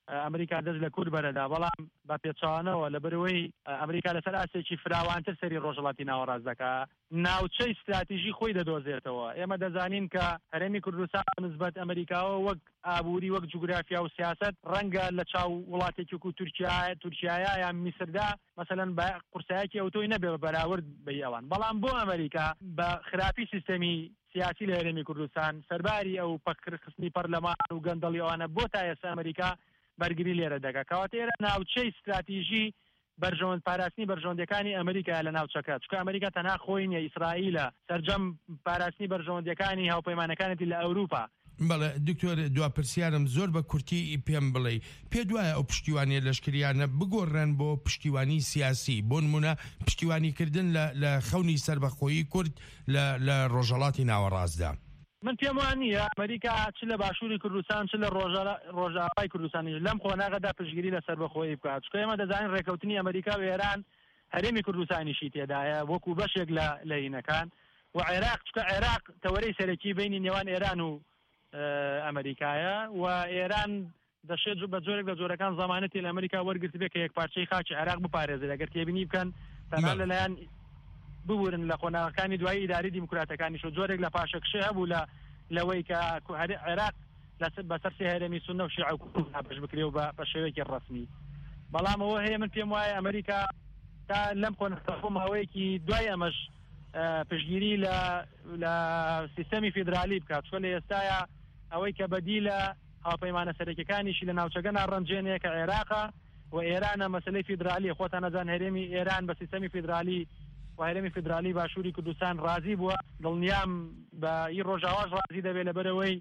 ئەمریکا دەست لە کورد بەرەدا بەڵام بە پێچوانەوە لە بەرەوەی ئەمریکا لەسەر ئاسێکی فراوانتر سەری ڕۆژهەڵاتی ناوەڕاست دەکات ناوچەی استراتیژی خۆی دەدۆزێتەوە ئێمە دەزانین کە هەرێمی کوردستان نسبەت ئەمریکاوە وەک ئابووری وەک جوگرافیا و سیاست ڕەنگە لە چاو وڵاتێکی و تورکیا تورکیایا یان میسردا مەسەلەن بە قورسایەکی ئەوتۆی نەبێ بەراورد بە ئەوان بەڵام بۆ ئەمریکا بە خراپی سیستەمی سیاسی لە هەرێمی کوردستان سەرباری ئەو پەکرخستنی پەرلەمان و گەندەڵی ئەوانە بۆ تا ئێستا ئەمریکا بەرگری لێرە دەکات کەواتە ئێرە ناوچەی استراتیژی بەرژەوەند پاراستنی بەرژەوەندەکانی ئەمریکا لە ناوچەکە چونکە ئەمریکا تەنها خۆی نیە ئیسرائیلە سەرجەم پاراستنی بەرژەوەندەکانی هاوپەیمانەکانێتی لە ئەوروپا. بەڵێ دکتۆر دواپرسیارم زۆر بە کورتی پێم بڵێ پێ دوایە ئەو پشتیوانی لەشکریانە بگۆڕێن بۆ پشتیوانی سیاسی بۆ نمونە پشتیوانیکردن لە خەونی سربەخۆیی کورد لە ڕۆژهەڵاتی ناوەڕاستدا. من پێم وان نییە ئەمریکا چ لە باشووری کوردستان چ لە ڕۆژاوای کوردستانی لەم خۆناغەدا پشتگیری لە سربەخۆیی بکات چونکە ئێمە دەزانین ڕێکەوتنی ئەمریکا و ئێران هەرێمی کوردستانیشی تێدایە وەکو بەشێک لە هینەکان و عێراق چونکە عێراق تەوەرەی سەرەکی بینی نێوان ئێران و ئەمریکایە و ئێران دەشێت بە جۆرێک لە جۆرەکان زەمانەتی لە ئەمریکا وەرگرت بێت کە یەک پارچەی خاکی عێراق بپارێزێت ئەگەر تێبینی بکەن تەنها لەلایەن ببورن لە خۆناغەکانی دوای ئیداری دیموکراتەکانیش و جۆرێک لە پاشەکشە هەبوو لە لەوەی کە عێراق بەسەر سێ هەرێمی سونە و شیعە و کورد پێش بکرێ و بە شێوەیەکی ڕەسمی بەڵام ئەوە هەیە من پێم وایە ئەمریکا تا لەم خۆناغە ماوەیەکی دوای ئەمەش پشتگیری لە سیستەمی فیدرالی بکات چونکە لە ئێستاە ئەوەی کە بەدی لە هاوپەیمانە سەرەکیەکانیشی لە ناوچەکە ناڕەنجێنەیە کە عێراقە و ئێرانە مەسەلەی فیدرالی خۆتان نەزان هەرێمی ئێران بە سیستەمی فیدرالی و هەرێمی فیدرالی باشووری کوردستان ڕازی بووە دڵنیام بە ئی ڕۆژاواش ڕازی دەبێت لەبەرەوەی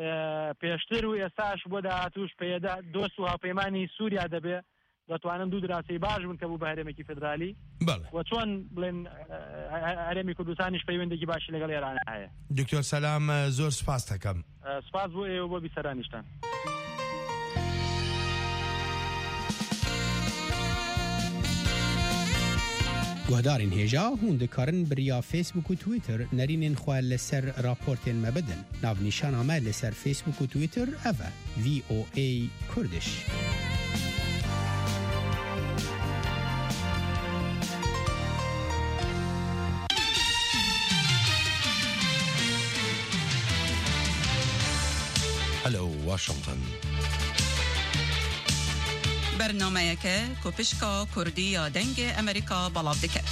پێشتر و ئێستاش بۆ داهاتووش پێدا دۆست و هاوپەیمانی سووریا دەبێت دەتوانن دوو دراسی باش بن کە بوو بە هەرێمێکی فیدرالی و چۆن بڵێن هەرێمی کوردستانیش پەیوەندێکی باشی لەگەڵ ئێران هەیە. دکتۆر سەلام زۆر سپاس دەکەم. سپاس بۆ ئێوە بۆ بیسەرانیشتان. گوهدارین هێژا هون دەکارن بریا فیسبوک و تویتر نەرینên xwe li ser raportên me bidin. Navnîşana me li ser Facebook û Twitter ev e V O A Kurdish. Hello Washington. برنامه‌یەکە کوپشکا کوردی یا دەنگ ئەمریکا بەڵاو دەکات.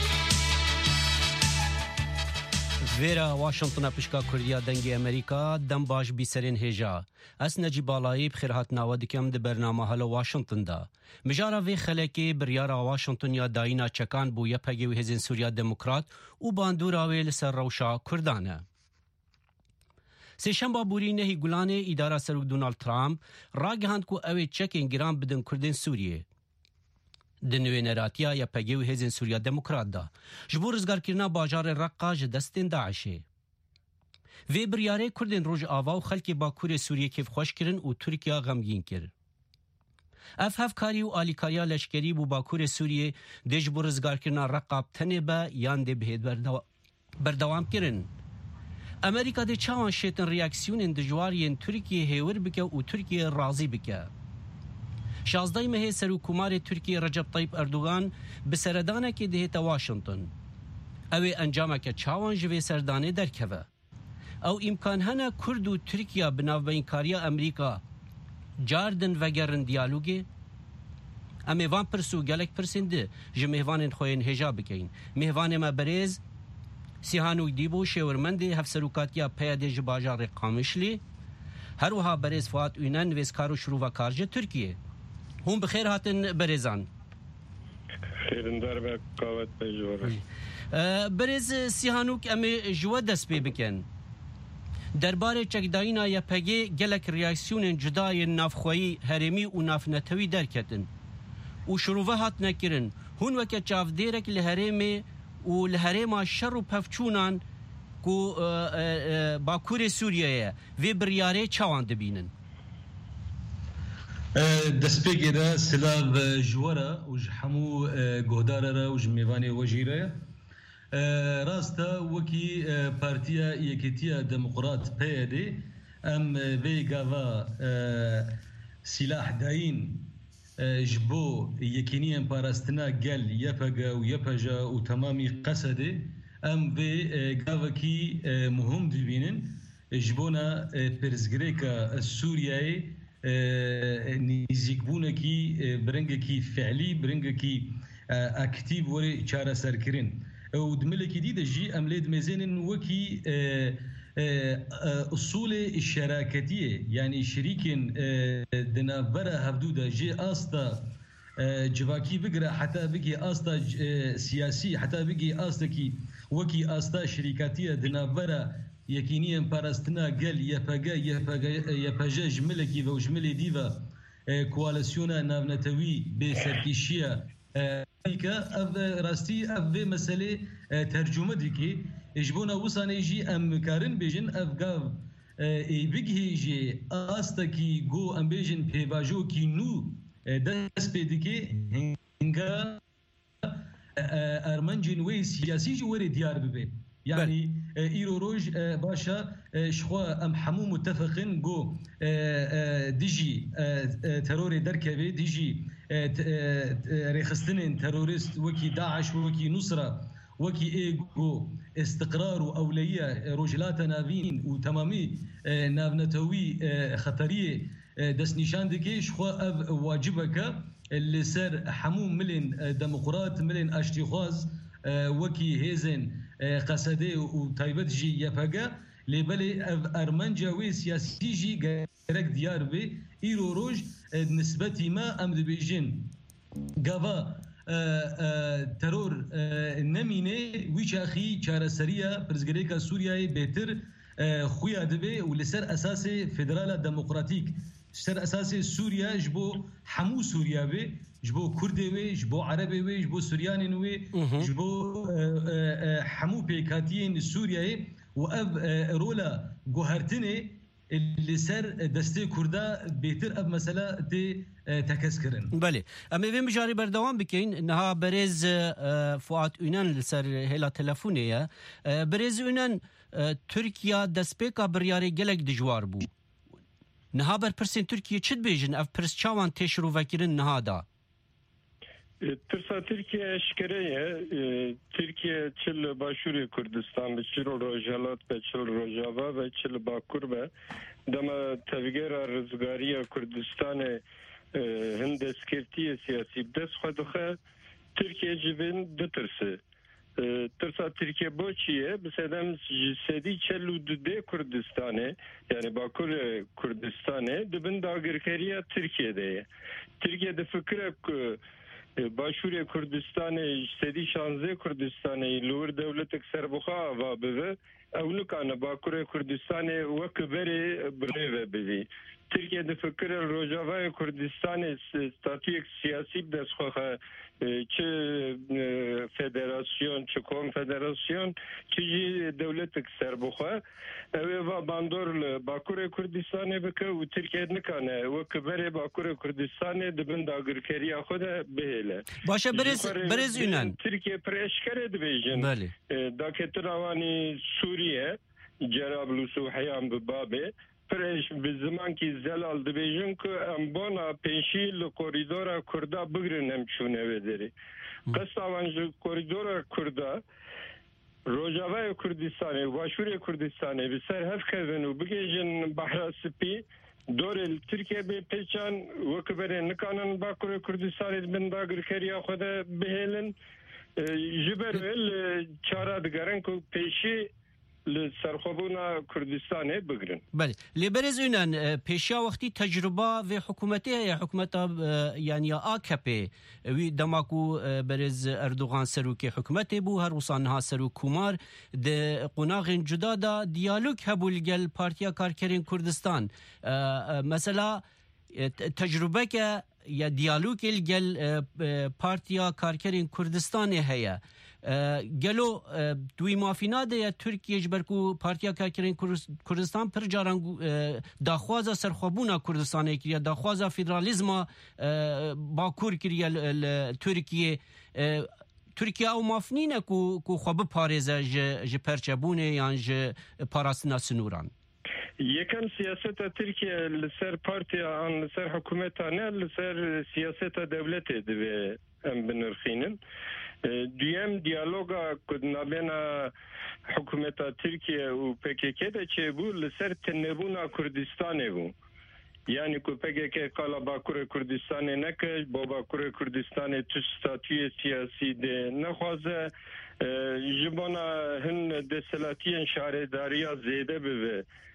وێرە واشنگتنە پشکا کوردیا دەنگی ئەمریکا دەم باش بیسەرێن هێژا. ئەس نەجی باڵایی بخێرهاتناوە دکەم دە بەرنامەها لە واشنگتندا. مژارە vê خەلەکێ بڕیارە واشنگتن یا داینا چەکان بوو یەپەگێ و هێزên سووریا دموکرات و باندوراوێ لەسەر ڕەوشا کوردانە. سێشەمبا بوری نەهی گولانê îdara serok Donald Trump ragihand ku ew ê çekên giran bidin Kurdên Sûriyê. Di nûêneratiya yepegê û hêzên Sûriya Demokrat da ji bo rizgarkirina bajarê Reqqa ji destên Daişê. Vê biryarê Kurdên Rojava û xelkê Bakurê Sûriyê kêfxweş kirin û Tirkiya xemgîn kir. Ev hevkarî û alîkariya leşkerî bû Bakurê Sûriyê dê ji bo rizgarkirina Reqqa tenê be yan dê bihêd berdewam kirin. ئەمریکا دێ چاوان شێتن ریاکسیونên dijwariyên Tirkiyê hêwir bike û Tirkiye razî bike. Şazdayê mehê Serokkomarê Tirkiye Recep Tayyip Erdogan bi seredanekê dihête Washington. Ew ê encameke çawan ji vê serdanê derkeve. Ew îmkan hene Kurd û Tirkiya bi navbeynkariya Amerîka cardin vegerin diyalogê? Em ê van pirs û gelek pirsên di ji mêhvanên xwe yên hêja bikeyin. Mêhvanê me berêz Sîhanûk Dîbo şêwirmendê hevserokatiya peyadê ji bajarê Qamişlî her wiha berêz Fuat Ünen nivêskar û şirûvekar ji Tirkiyê. Hûn bi xêr hatin berêzan. Xêrindar be qavet pejore. Berêz Sîhanûk em ê ji we dest pê bikin. Derbarê çekdayîna Y P G gelek reaksiyonên cudayên navxweyî herêmî û navnetewî derketin. û şirûve hatine kirin. Hûn weke çavdêrek li herêmê û li herêma şer û pevçûnan ku Bakurê Sûriyeyê vê biryarê çawan dibînin. Destpêkê de silav ji we re û ji hemû guhdara re û ji mêvanê we jî re rast e wekî Partiya Yekîtiya Demokrat P Y D em vê gava سلاح داين جبو يكينيا باراستنا قال يبقى ويبجا وتمامي قصده ام في قافكي مهم دبينن جبونا برزغريكا السورياي نيزيكبونكي برنگكي فعلي برنگكي اكتيف وري چارە سەرکردن و دملێکی دی دەژی ئەم لێ دمێزێنن وەکی ئوسوڵێ شەراکەتیە یعنی شریکن دنابەرە هەفتوودا ژێ ئاستا جواکی بگرە حتا بگی ئاستا سیاسی حتا بگی ئاستێکی وەکی ئاستا شریکاتیە دنابەرە یەکینیان پاراستنا گەل یەپەگە یەپەژە ژملێکی بە ژملێ دیڤە کوالسیۆنە ناونەتەوی بێ سەرکیشیە اف راستي اف مساله ترجمه ديكي اجبونا وسانيجي ام كارن بيجن اف غاف اي بيجي استكي جو ام بيجن بيباجو كي نو داس بيديكي هنگا ارمنجن وي سياسي جوري ديار ببي يعني ايرو روج باشا شخوا ام حمو متفقين جو ديجي تروري دركبي ديجي ريخستنين تروريست وكي داعش وكي نصرة وكي ايجو استقرار واوليه روجلات نافين وتمامي نافنتوي خطريه دس نشان دكي شخوا واجبك اللي سر حمو ملين ديمقراط ملين اشتخاز وكي هيزن قصدي وتايبت جي يفقا لبلي ارمنجا وي سياسي جي غيرك ديار بي ايرو روج نسبتي ما امد بيجين غافا ترور نمينه ويشاخي چارسريا برزگريكا سوريا بيتر خويا دبي ولسر اساسي فيدرالا ديمقراطيك سر اساسي سوريا جبو حمو سوريا بي جبو كردي وي جبو عربي وي جبو سورياني وي جبو حمو بيكاتيين سوريا واب رولا جوهرتني اللي سر دستي كردا بيتر اب مساله دي تكسكرن بله اما بهم جاري بردوام بكين انها برز فؤاد اونان لسر هلا تلفونيه برز اونان تركيا دسبيكا برياري گلك دجوار بو نها بر پرسين تركيا چد بيجن اف پرس چاوان تشرو وكرن نها دا ترسا تركيا شكرية تركيا چل باشوري كردستان بچل روجالات بچل روجاوا بچل باكور با دما تفجير رزگارية كردستان هند سكرتية سياسي بدس خدخه تركيا جبين دترسه ترسا تركيا بوچيه بسدم جسدي چلو دده كردستانه يعني باكور كردستانه دبن داگركريا تركيا ده تركيا ده فكره باشوری کردستان استدی شانزه کردستان لور دولت سربخا و به اونو کان باکور کردستان وکبری برنه بی ترکیه د فکر روجاوای کردستان استاتیک سیاسی دسخه چه فدراسیون چه کنفدراسیون چه دولت سربخا و باندور باکور کردستان بک و ترکیه نکنه و کبر باکور کردستان دبن داگرکری خود بهله باشه برز برز یونان ترکیه پرشکره دبیجن بله داکتراوانی سوریه جرابلس و حیام ببابه پرش به زمان که زلال دبیجن که امبانا پنشی لکوریدورا کردا بگرنم چونه بدری قصاوان کوریدورا کردا روجاوای کردستان و باشوری کردستان بسر هف کردن و بگیجن بحر سپی دور ترکیه به پیچان وکبره نکانن باکور کردستان بنداگر کریا خود بهلن جبرول چارا دگرن که پیشی لسرخوبونا کردستان بگرن بله لبرز اونن پیشا وقتی تجربه و حکومتی یا حکومت یعنی آکپی وی دماکو برز اردوغان سروک حکومتی بو هر وصانها سروک کومار ده قناغ جدا دا دیالوگ هبول گل پارتیا کارکرین کردستان مثلا تجربه که یا دیالوگ گل پارتیا کارکرین کردستان هیا گلو دوی مافینا ده ترکیه جبرکو پارتیا کارکرین کردستان پر جاران داخوازا سرخوبونا کردستان کریه داخوازا فدرالیزما باکور کریه ترکیه ترکیه او مافنینه کو کو خوب پارێزە ji perçebûnê yan ji parastina sinûran یکم سیاست ترکیه لسر پارتی آن لسر حکومتانه لسر سیاست دولت دوی ام بنرخینن دویم دیالوگا کدنابینا حکومت ترکیه و پکیکه ده چه بو لسر تنبونا کردستانه بو یعنی که پکیکه کالا باکور کردستانه نکش با باکور کردستانه تو ستاتوی سیاسی ده نخوازه جبانا هن دستلاتین شهرداریا زیده بوه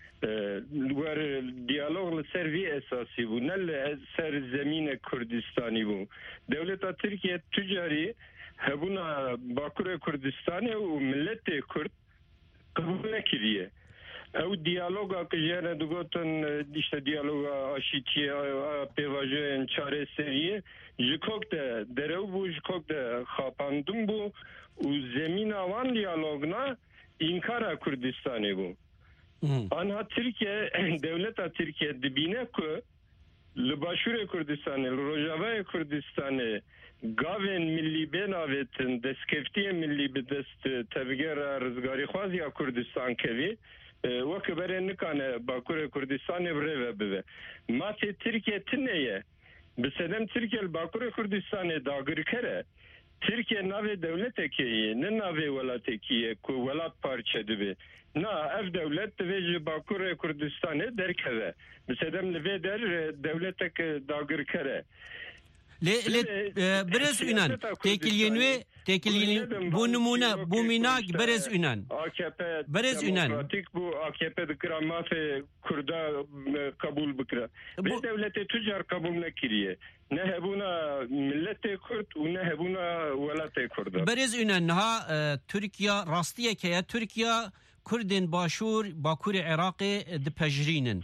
ور دیالوگ لسر وی اساسی بو نه لسر زمین کردستانی بو دولت ترکیه تجاری هبونا باکور کردستانی و ملت کرد قبول نکریه او دیالوگا که جانه دوگوتن دیشت دیالوگا آشیتیه پیواجه انچاره سریه جکوک ده درو بو جکوک ده خاپاندون بو و زمین آوان دیالوگنا انکار کردستانی بو آنها ترکیه دولت ترکیه دبینه که لباشور کردستانی لروجاوه کردستانی گاوین ملی بناویتن دستکفتی ملی به دست تبگر رزگاری خوازی کردستان کوی وکه برای نکانه باکور کردستان بره ببه ما تی ترکیه تنیه بسدم ترکیه باکور کردستان داگر کره ترکیه ناوی دولت کیه نه ناوی ولات کیه که ولات پارچه دوی نه اف دولت دوی باکور کردستان درکه بسدم نوی در دولتک داگر کره لی لی برز اونان تکیلینوی تکیلین بو نمونه بو میناک برز اونان برز اونان دموکراتیک بو آکیپه دکرامات کردا قبول بکره به دولت تجار قبول نکریه نه هبونا ملت کرد و نه هبونا ولات کرد برز اونان نها ترکیا راستیه که ترکیا کردن باشور باکور عراق دپجرینن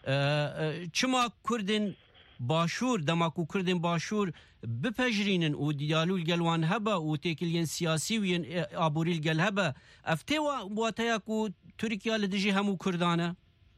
چما کردن باشور دماکو کردن باشور بپجرینن و دیالول گلوان هبا و تکلین سیاسی وین آبوریل گل هبا افته و بواتیاکو ترکیا لدیجی همو کردانه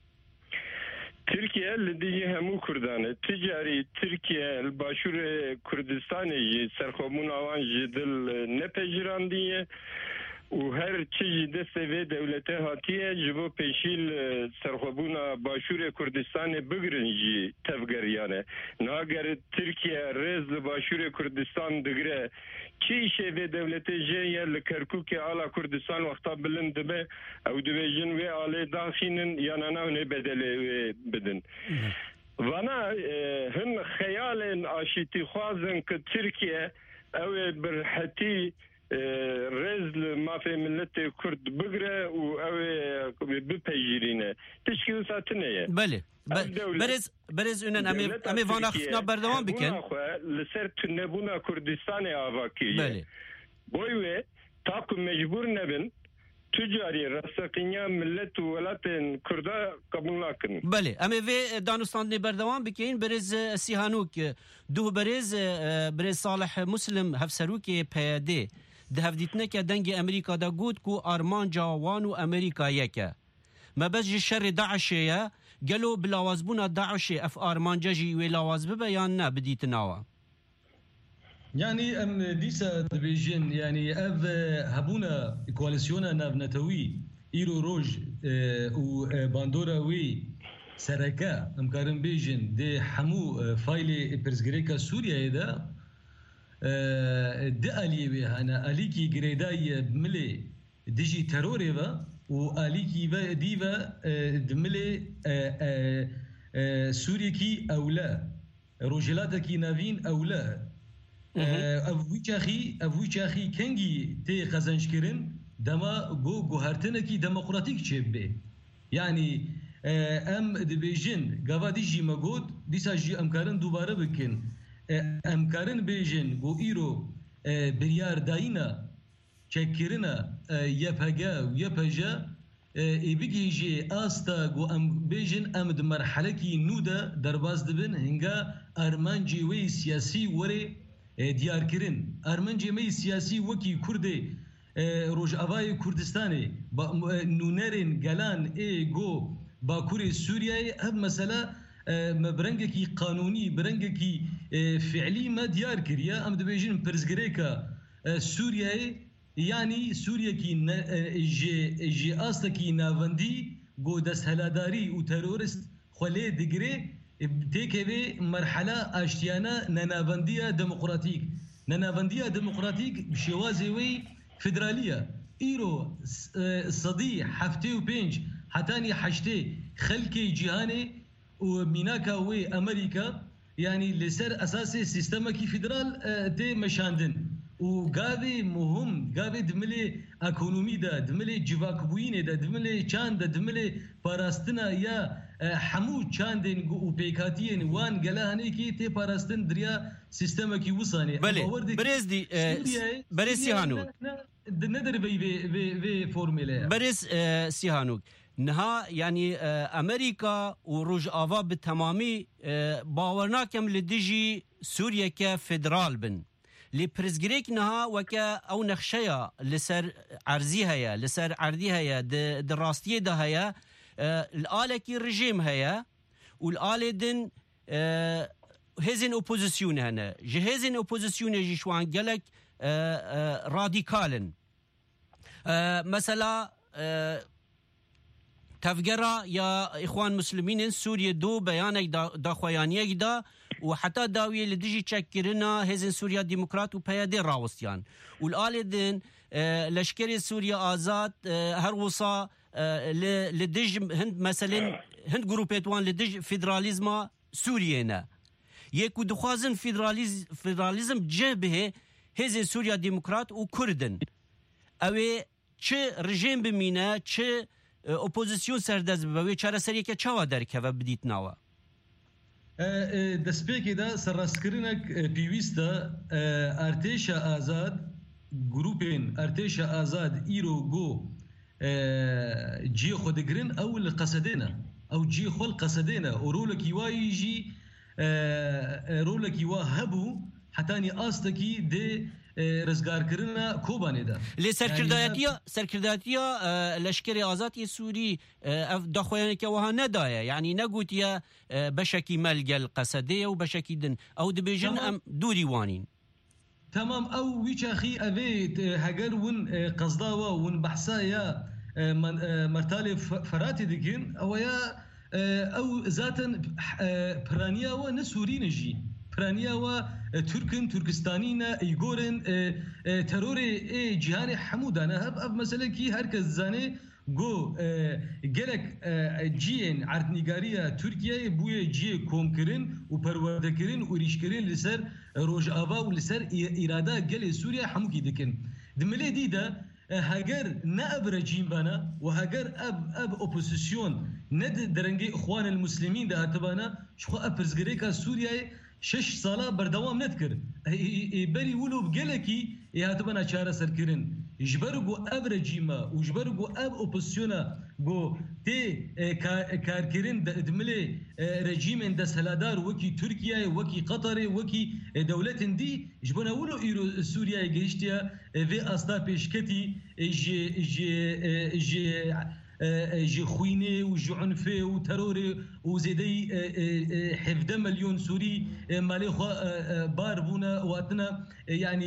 ترکیه لدیجی همو کردانه تجاری ترکیه باشور کردستانی سرخوبون آوان جدل نپجراندیه و هر چیزی دست و دولت هاتیه جبو پیشیل سرخوبونا باشور کردستان بگرنجی تفگریانه ناگر ترکیه رز باشور کردستان دگره چیشه و دولت جیه لکرکوک آلا کردستان وقتا بلند به او دویجن و آله داخینن یا ناونه بدل بدن وانا هن خیال آشیتی خوازن که ترکیه او برحتی رز ما في ملت كرد بقرة و بپیجرینه تشکیل ساتنه بله برز برز اونن امی امی وانا خفنا بردوام بکن لسر تنبونا کردستان آواکی بله بویوه تاکو مجبور نبن تجاری رسقینیا ملت و ولات کردا قبول نکن بله امی و دانستان بردوام بکن برز سیهانوک دو برز برز صالح مسلم هفسروک پیاده ده هفدیتنه که دنگ امریکا دا گود کو آرمان جاوان و امریکا یکه ما بس جی شر داعشه گلو بلاوازبونا داعشه اف آرمان جاجی و لاواز ببا یا نه بدیت ناوا يعني ام ديسا دبيجين يعني اف هبونا كواليسيونا نافنتوي ايرو روج و باندورا وي سركا ام كارن بيجين دي حمو فايلي برزغريكا سوريا دا ده آلیه هانا آلیکی گریدای بمله دیجی تروری و و آلیکی و دیو دمله سوریه کی اولا روجلاتا کی نوین اولا اویچاخی اویچاخی کنگی تی قزنج کرن دما گو گوهرتنه کی دموکراتیک چبه یعنی ام دبیجن گوادی جی مگود دیسا جی امکارن دوباره بکن امکارن بیجن گو ایرو بریار داینا چکرنا یپگا و یپجا ای بگیجی آستا گو ام بیجن ام د مرحله کی نودا درباز دبن هنگا ارمانجی وی سیاسی وری دیار کرن ارمانجی وی سیاسی وکی کرده روج اوای کردستانی نونرین گلان ای گو باکوری سوریه هم مثلا برنگکی قانونی برنگکی فعلی ما دیار کریه ام دبیجن پرزگریکا سوریه یعنی سوریه کی جی جی آستا کی ناوندی جو دستهلاداری و ترورست خلی دگری تکوی مرحله اشتیانه ننابندیه دموکراتیک ننابندیه دموکراتیک بشوازی وی فدرالیه ایرو صدی هفته و پنج حتانی حشته خلکی جهانی و میناکا و امریکا يعني لسر اساسي سيستمكي فيدرال تي مشاندن وقابي مهم قابي دملي اكونومي دا دملي جيفاكبوين دا دملي چان دا دملي باراستنا يا حمو چاندن و بيكاتين وان قلاهني كي تي باراستن دريا سيستمكي وصاني بله برز دي برز سيهانو ندر بي بي بي فورمولا برز سيهانو نها يعني امريكا وروج آوا بالتمامي باورناكم لديجي سوريا كفدرال بن لبرزجريك نها وكا او نخشيا لسر عرزي هيا لسر عردي هيا دراستيه ده هيا الآلة كي الرجيم هيا والآلة دن هزن اوبوزيسيون هنا جهزن اوبوزيسيون يجي شوان قالك راديكالن مثلا تفجرا يا إخوان مسلمين سوريا دو بيانك دا, دا خوانيك دا وحتى داوية لديجي تشكرنا هزن سوريا ديمقراط وبيادين راوستيان والآلة دين آه لشكري سوريا آزاد آه هروصا آه لديج هند مثلا هند جروبيتوان لديج فيدراليزما سوريانا يكو دخوازن فيدراليز فيدراليزم جبهه هزن سوريا ديمقراط وكردن اوه چه رژیم بمینه چه اپوزیسیون سردز بوی چاره سریه که چاوا درکه و بدیت ناوا دسپیکی دا سررسکرینک پیویستا ارتش آزاد گروپین ارتش آزاد ایرو گو جی خودگرین او لقصدینا او جی خل قصدینا و رولکی وای جی رولکی وا هبو حتانی آستکی ده رزگار کرنا کوبانی ده لی سرکردایتیا سرکردایتیا لشکر آزادی سوری دخویانی که وها ندایه یعنی نگوتیا بشکی ملگل قصده و بشکی دن او دبیجن ام دوری وانین تمام او ویچاخی اوید هگر ون قصداوا ون بحثایا مرتال فراتی دکین او یا او ذاتن پرانیا و نسوری نجی پرانیا و ترکن ترکستانینا ایگورن ترور جهان حمودانه هب اب مثلا کی هر کس زانه گو گلک جین عردنگاریه ترکیه بوی جی کوم کرن و پرورده کرن و ریش کرن لسر روج آوا و لسر اراده گل سوریا حمو کی دکن دملی دیده هاگر نه اب رجیم بانا و هاگر اب اب اپوزیسیون ند درنگی اخوان المسلمین ده اتبانا شخو اپرزگری که سوریا شش ساله بردوام ندکر بری ولو بگلکی یهاتبنا چاره سرکرین جبرگو اب رجیما و جبرگو اب اپوزیسیونا گو تی کارکرین دملی رجیمن دستهلادار وکی ترکیه وکی قطر وکی دولت دی جبنا ولو ایرو سوریه گهشتیا و استا پیشکتی جی جی جی جي خويني وجي عنفي وتروري وزيدي حفده مليون سوري مالي بار بونا واتنا يعني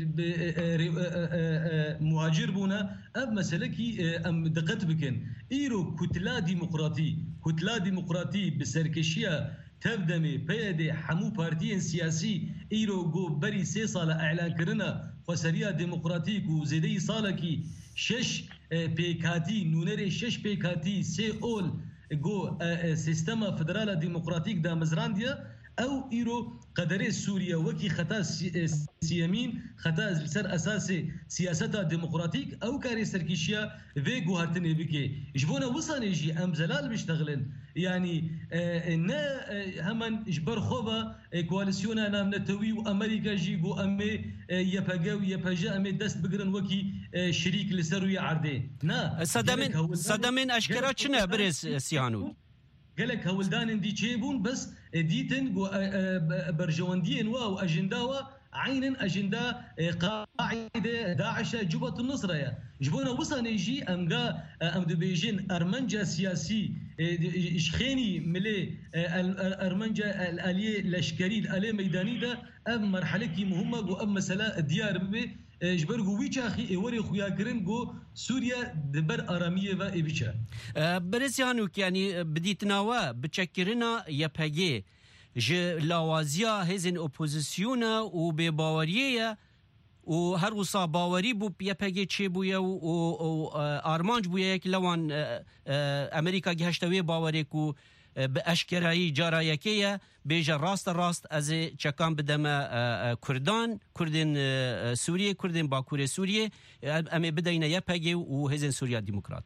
مهاجر بونا اب مسلكي ام دقت بكن ايرو كتلا ديمقراطي كتلا ديمقراطي بسركشيه تبدمي بيدي حمو بارتيين سياسي ايرو جو بري سي صالة اعلان كرنا وسريا ديمقراطيك وزيدي صالكي شش پیکاتی نونری شش پیکاتی سه اول گو سیستم فدرال ديمقراطيك دا مزرانديا او ايرو قدري سوريا وكي خطا سيامين خطا سر اساسي سياستا ديمقراطيك او كاري سركيشيا في جوهرتني بكي جبونا وصاني جي ام زلال بيشتغلن يعني نا همان جبر خوبا كواليسيونا نام نتوي وامريكا جي جو امي يباغاو يباجا امي دست بقرن وكي شريك لسروي عردي نا صدمن صدمن اشكرا چنا بريس سيانو قالك هولدان دي تشيبون بس ديتن برجواندين واو اجندا عينا اجندا قاعده داعش جبهه النصره يا جبونا وصل يجي امغا ام دبيجين ارمنجا سياسي اشخيني ملي ارمنجا الاليه لشكري الاليه ميداني ده ام مرحله كي مهمه وام مساله ديار بي جبرگو وی چاخی ایوری خویا کرن گو سوریا دبر آرامیه و ایبیچه برسیانو که یعنی بدیتناوه بچکرنا یپگی ج لاوازیا هزین اپوزیسیونا و به باوریه و هر وصا باوری بو یپگی چی بویا و آرمانج بویا یک لوان امریکا گهشتوی باوری کو به اشکرایی جارایکیه بیجا راست راست از چکان بدم کردان کردین سوریه کردین باکور سوریه امی بداینا یپگی و هزین سوریا دموکرات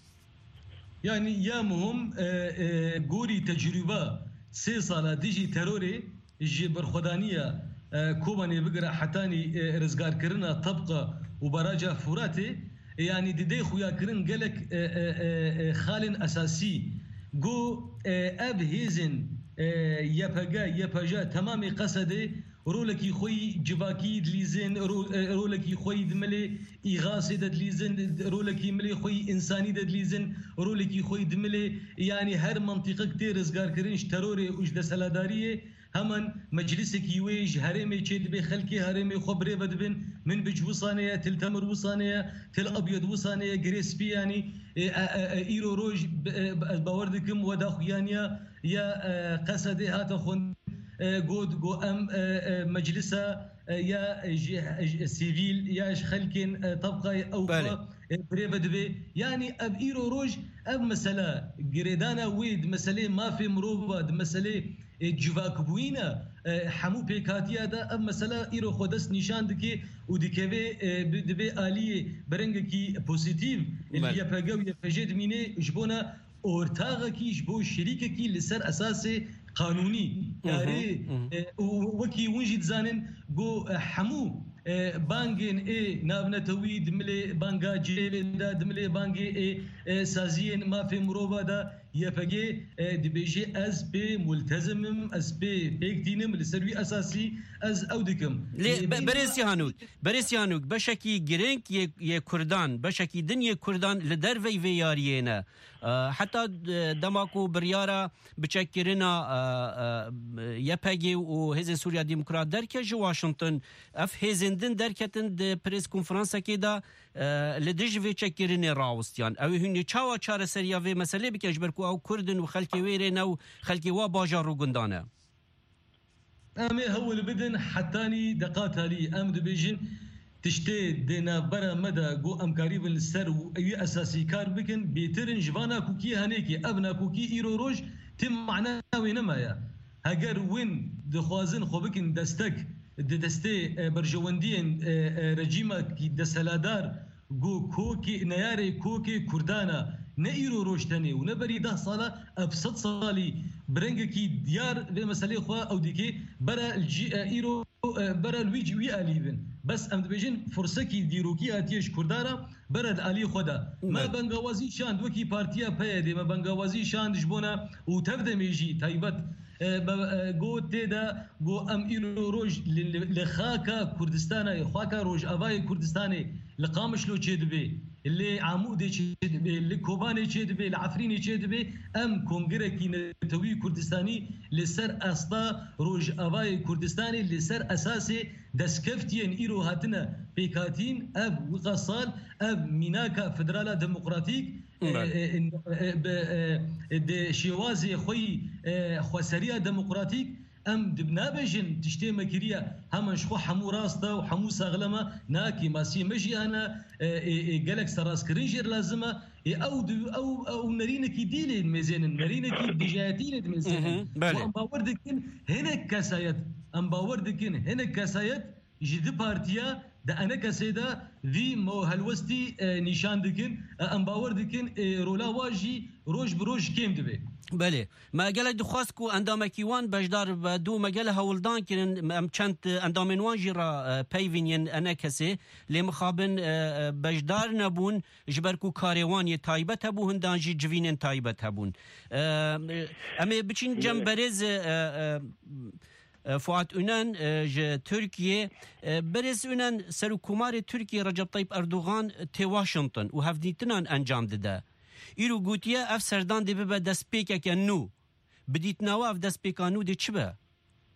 یعنی یا مهم گوری تجربه سه ساله دیجی تروری جی برخودانیه کوبانی بگره حتانی رزگار کرنا طبقه و براجا فوراته يعني دي خويا كرن قالك خال اساسي جو اب هيزن يبقى يبقى تمامي قصده رولكي خوي جباكي دليزن رولكي خوي دملي إغاثة دليزن رولكي ملي خوي إنساني دليزن رولكي خوي دملي يعني هر منطقة كتير رزقار كرنش تروري وجد سلادارية همان مجلسك يويج هرمي تشد بخلكي هرمي خبري بدبن من بج وصانية تل تمر وصانية تل أبيض وصانية جريسبي يعني إيرو روج باوردكم ودا خويانيا يا قصدي هاتا خون جود جو أم مجلسة يا سيفيل يا خلكين طبقة أو بريفد بي يعني أب إيرو روج أب مسألة جريدانا ويد مسألة ما في مروبة مسألة جواك بوينة حمو بيكاتيا دا أب مسألة إيرو خودس نشان دكي ودكي دبي آلية برنجكي بوزيتيف اللي يبقى ويبجد ميني جبونا أورتاغكي جبو شريككي لسر أساسي قانوني يعني وكي ونجد زانن جو حمو بانجين اي نابنتوي دملي بانجا جيل دا دملي بانجي اي سازين ما في مروبا دا يفجي دبيجي از بي ملتزم از بي بيكتينم لسروي اساسي از اودكم بريسي هانوك بريسي هانوك بشكي جرينك ي كردان بشكي دنيا كردان لدرفي في يارينا حتى دماكو بريارا بتشكرنا يبهجي وهزن سوريا ديمقراط دركه جو واشنطن اف هزندن دركتن د بريس كونفرنسا كده لدج في تشكرني راوستيان او هني چاوا چار سريا في مساله بكجبركو او كردن وخلكي ويرين او خلكي وا باجار روغندانه امي هو البدن حتاني دقاتها لي ام دبيجن تشتي دينا برا مدى جو ام قريب السر واي اساسي كار بكن بيترن جوانا كوكي هنيكي ابنا كوكي ايرو روج تم معناه وينما هاجر وين دخوازن خوبكن دستك دستي برجوندين رجيمه كي دسلادار جو كوكي نياري كوكي كردانا نيرو روشتني ونبري ده صاله ابسط صالي برنجكي ديار بمساله خوا او ديكي برا الجي ايرو برا الويج وي اليفن بس ام دبيجن فرصكي ديروكي اتيش كردارا برد علي خدا ما بنغوازي شان دوكي بارتيا بايدي ما بنغوازي شان دجبونا وتبدا ميجي تايبت جو تيدا جو ام ايرو روج لخاكا كردستاني خاكا روج افاي كردستاني لقامش لو تشدبي اللي عمودي تشدبي اللي كوباني تشدبي العفريني تشدبي ام كونغركي نتوي كردستاني لسر اسطا روج افاي كردستاني لسر اساسي دسكفتين ايرو هاتنا بيكاتين اب وقصال اب ميناكا فدرالا ديمقراطيك د شوازي خوي خوسريه ديمقراطيك ام دبنابجن تشتي مكريه هم شخو حمو راستا وحمو ساغلمه ناكي ماسي مجي انا جالك سراس كرينجر لازمه او او او نرينكي ديلي ميزين نرينكي ديجاتين ميزين ام باوردكن هنا كاسايت ام باوردكن هنا كاسايت جد بارتيا ده انا كسيدا في مو هلوستي نشان دكن ام باور دكن رولا واجي روج بروج كيم دبي بله ما قال دخواسكو اندامكيوان بجدار بدو ما قال هولدان كن ام چنت اندامنوان جرا بيفينين انا كسي لمخابن بجدار نبون جبركو كاريوان تايبت ابو هندان جي جوينن تايبت ابون ام بچين جنبرز فؤاد اونان ج تركيا برز اونان سرکومار تركيا رجب طيب اردوغان تي واشنطن و هفديتنان انجام دده ایرو گوتیه اف سردان دی به دست پیکه که نو بدیت نو اف دست پیکانو دی چه به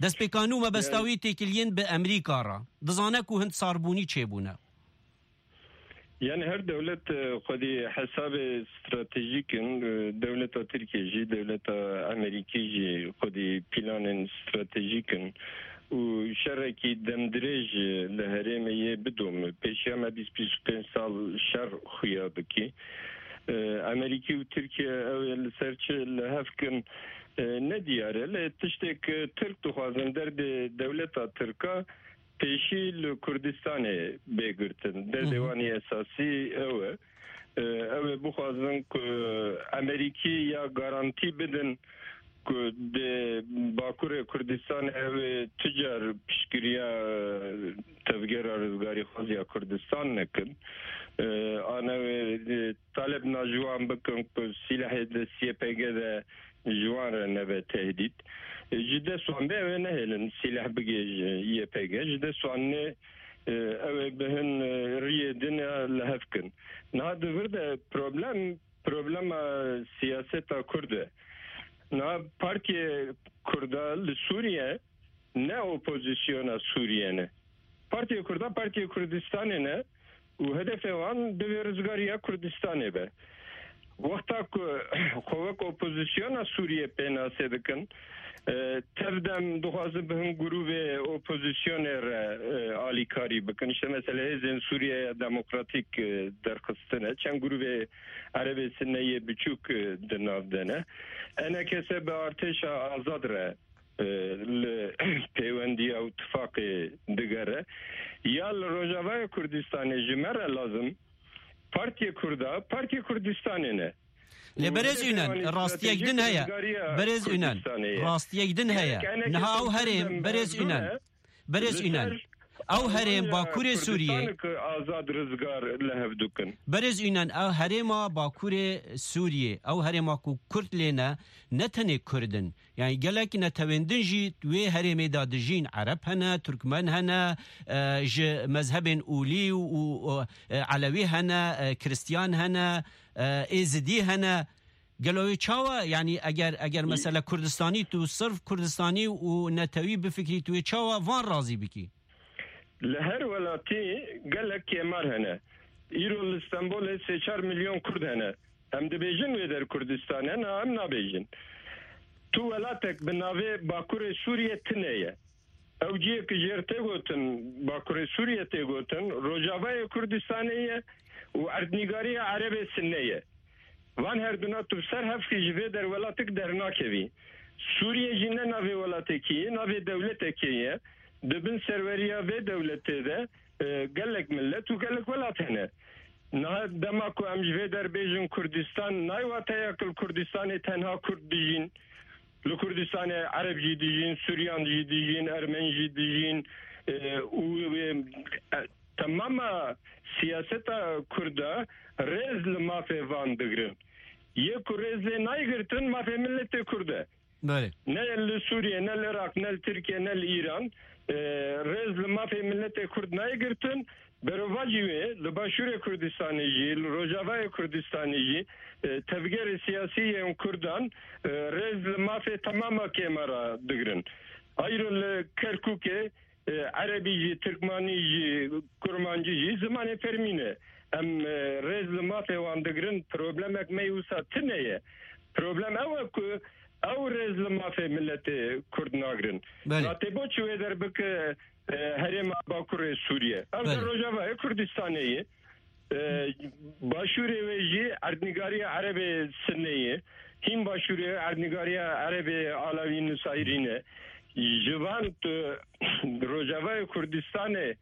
دەست پێکانو مەبەستاوی تێکیلین بە ئەمریکا ڕە دەزانە و هەند ساربوونی چێبوونە يعني هر دولة خدي حساب استراتيجيكن دولة تركيا جي دولة أمريكي جي خدي بلان استراتيجيكن وشركي دمدرج لهرمية بدوم بيشيا ما بيس بيس بين سال شر خيابكي أمريكي وتركيا أول سرچ لهفكن ندياره لتشتك ترك تخوازن در دولة تركا پیشی لکردستان بگرتن در دیوانی اساسی اوه اوه بخوازن که امریکی یا گارانتی بدن که ده باکور کردستان اوه تجار پشکریا تفگیر رزگاری خوز یا کردستان نکن آنه طالب ناجوان بکن که سلاح دستیه پیگه ده جوان را نوه تهدید جده سوان به اوه نهیلن سلاح بگی یه پیگه جده سوان نه اوه بهن ریه دن لحف کن نه دور ده پروبلم پروبلم سیاست کرده نه پارتی کرده لسوریه نه اپوزیسیون سوریه نه پارتی کرده پارتی کردستانه نه و هدف وان دوی رزگاری کردستانه به وقتا که خوک اپوزیسیون سوریه پیناسه دکن تبدم دخوازه بهم گروه اپوزیسیون را آلیکاری بکن işte mesela هزین سوریه دموکراتیک درخستنه چند گروه عربی سنیه بچوک دنابدنه انا کسه به ارتش آزاد را پیوندی او اتفاق دگره یا روجاوای کردستان جمره لازم پارتی کرده پارتی کردستانه نه لبرز اونن راستیک دن هيا برز اونن راستیک دن هيا نها او هرم برز اونن برز اونن او هرم باکور سوریه آزاد رزگار لهف دکن برز اونن او هرم باکور سوریه او هرم کو کرد لینا نتنه کردن يعني قالك نتويندن جي وي هرمي دادجين عرب هنا تركمان هنا ج مذهب اولي وعلوي هنا كريستيان هنا ازدي هنا قالوا چاوا يعني اگر اگر مثلا كردستاني تو صرف كردستاني ونتوي بفكري تو چاوا وان راضي بكي لهر ولاتي قالك كمار هنا ايرو اسطنبول سه مليون كرد هنا هم دبيجن ودر كردستان هنا هم نابيجن تو ولاتك بناوي باكور سوريا تنيه او جي كجرتي غوتن باكور سوريا تيغوتن روجاوي كردستانيه واردنيغاريه عربي سنيه وان هر دونا تو سر هف جوي در ولاتك در ناكوي سوريا جنه ناوي ولاتكي ناوي دولتكيه دبن سروريا و دولته ده قالك ملت وقالك ولات هنا نا دماكو ام جوي در بيجن كردستان ناي واتايا كردستان تنها كرد ديجين لكردستان عرب جي ديجين سوريان جي ديجين ارمن جي ديجين و تماما سياستا كردا رز لما في وان دغرن يكو رز ناي غرتن ما في ملت كردا بله نه سوريا نه العراق نه تركيا نه ايران رز لما في ملت كرد ناي غرتن برواجي لباشور كردستاني جي روجاوا كردستاني جي تفجير سياسي كردان رز ما في تماما كاميرا دغرن ايرو كركوك عربي جي تركماني جي كرمانجي جي زمان فرمينه ام رز ما في وان دغرن بروبلمك ما يوسا تنيه بروبلم او او رز ما في ملت كرد ناغرن راتبو چوي در بك هرم باکور سوریه او در روجاوا کردستانیه باشوری ویجی اردنگاری عرب سنیه هم باشوری اردنگاری عرب علاوی نصایرینه جوان روجاوا کردستانه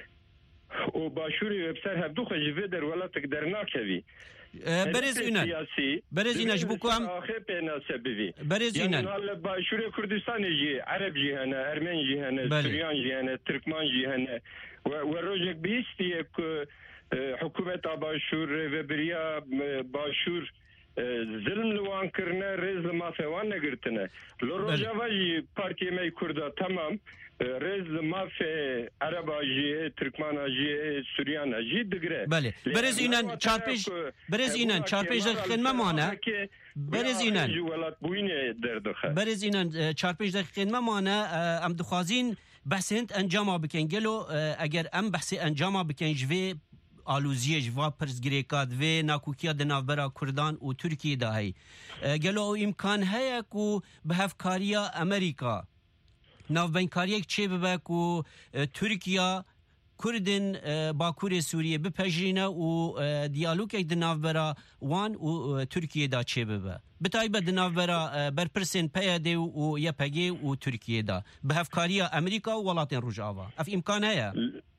و باشوری وبسر هفدو خجوه در ولاتک در ناکوی برز اینن برز اینش بکوام آخر پیناسبی برز اینن یعنی باشور کردستان جی عرب جی هنه ارمن جی هنه سوریان جی هنه ترکمان جی هنه و روزک بیستی که حکومت باشور و بریا باشور ظلم لوان کرنه رز مافوان نگرتنه لروجاوی پارتی می کرده تمام رز مافه عرب جی ترکمان جی سوریان جی دگره بله برز اینن چارپیش برز اینن چارپیش دقیقه ممانه برز اینن ولات بوینه دردخه برز اینن چارپیش دقیقه ممانه ام دخوازین بس هند انجام بکن گلو اگر ام بحث انجام بکن جوی آلوزیه جوا پرزگریکات و ناکوکیا دنابرا کردان و ترکیه داهی گلو امکان هیا کو به هفکاریا امریکا ناوبینکاریک چه ببه کو ترکیه کردن باکور سوریه بپجرینه و دیالوگ دنابرا وان و ترکیه دا چه ببه بتایبه دنابرا برپرسن پیاده و یپگی و ترکیه دا به هفکاریا امریکا و ولاتین روجاوا اف امکان هیا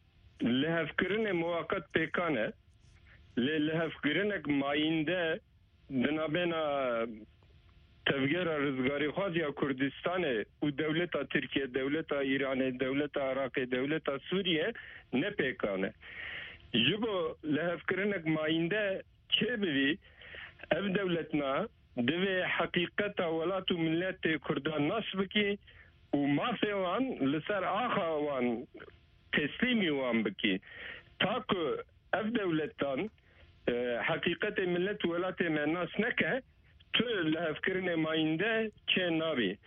لهفکرن موقت پیکانه لهفکرنک ماینده دنابینا تفجير رزقاري خاضية كردستان ودولة تركيا دولة إيران دولة عراق دولة سوريا نبيكانه جبو لهفكرنك ما عنده كيبي أف دولتنا دوي حقيقة ولات ملت كردان نصبكي وما فيوان لسر آخا وان تسليمي وان بكي تاكو أف دولتان حقيقة ملت ولات من ناس نكه تو لهفكرنا ماينده چه نابي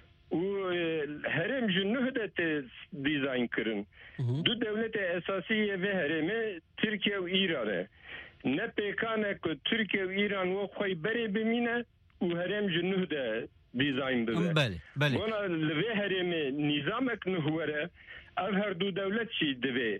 و هرم جنوه ده ديزاين کرن دو دولت اساسية و هرمه تركيا و ايرانه نه پیکانه که ترکیه و ایران و خوی بری بمینه و هرم جنوه ده ديزاين بده بله بله وانا لوی هرمه نظامك نهوره او هر دو دولت شي دوی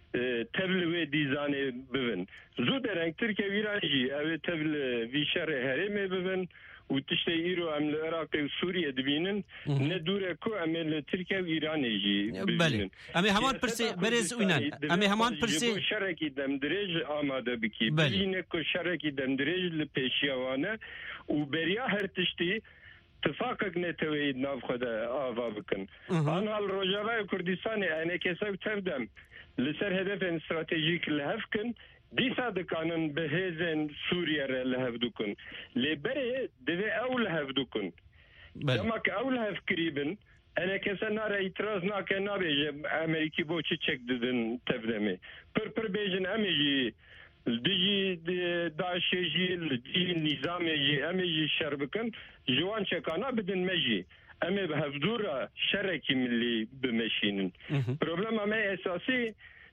تبل ديزاني ببن زود رنگ تركيا ويرانجي او تبل في شر هرمي ببن وتشتي ايرو ام العراق وسوريا دبينن ندوره كو ام تركيا ويرانجي بله امي همان برسي برز وينان امي همان برسي شركي دمدرج آماده بكي بلين كو شركي دمدرج لپیشیوانه وبريا هر تشتي اتفاقك نتوي ناف خدا آوا بكن انا الرجاء كردستاني انا كسب تبدم لسر هدف استراتيجيك لهفكن دي صادقانن بهزن سوريا لهفدوكن لبري دي اول هفدوكن دمك اول هفكريبن انا كسنا را اعتراض ناكن نابي امريكي بو تشيك ددن تبدمي پر پر بيجن اميجي ديجي داشيجي دي نظامي اميجي شربكن جوان شكانا بدن مجي اما بهفدورا شركي ملي بمشينن بروبلم اما اساسي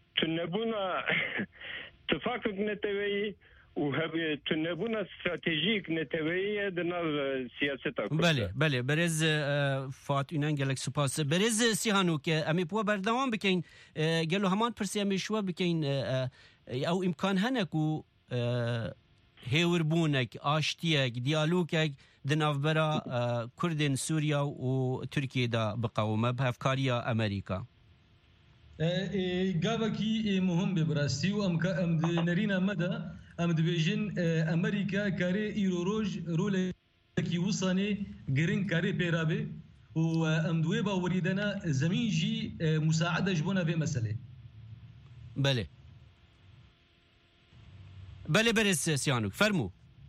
تنبونا اتفاق نتوي وهب تنبونا استراتيجيك نتوي دنا سياستا بله بله برز فات اینان گلک سپاس برز سیهانو که امی بو بردوام بکین گلو همان پرسی امی شو بکین او امکان هنکو هیوربونک آشتیک دیالوگک دنافبرا كردن سوريا وتركيا دا بقاومه بهفكاريا امريكا قابكي مهم ببراستي وام ام نرينا مدى ام دبيجن امريكا كاري ايرو روج رول كي وصاني جرين كاري بيرابي وام دويبا وريدنا زمين جي مساعده جبونا في مساله بله بله برس سيانوك فرمو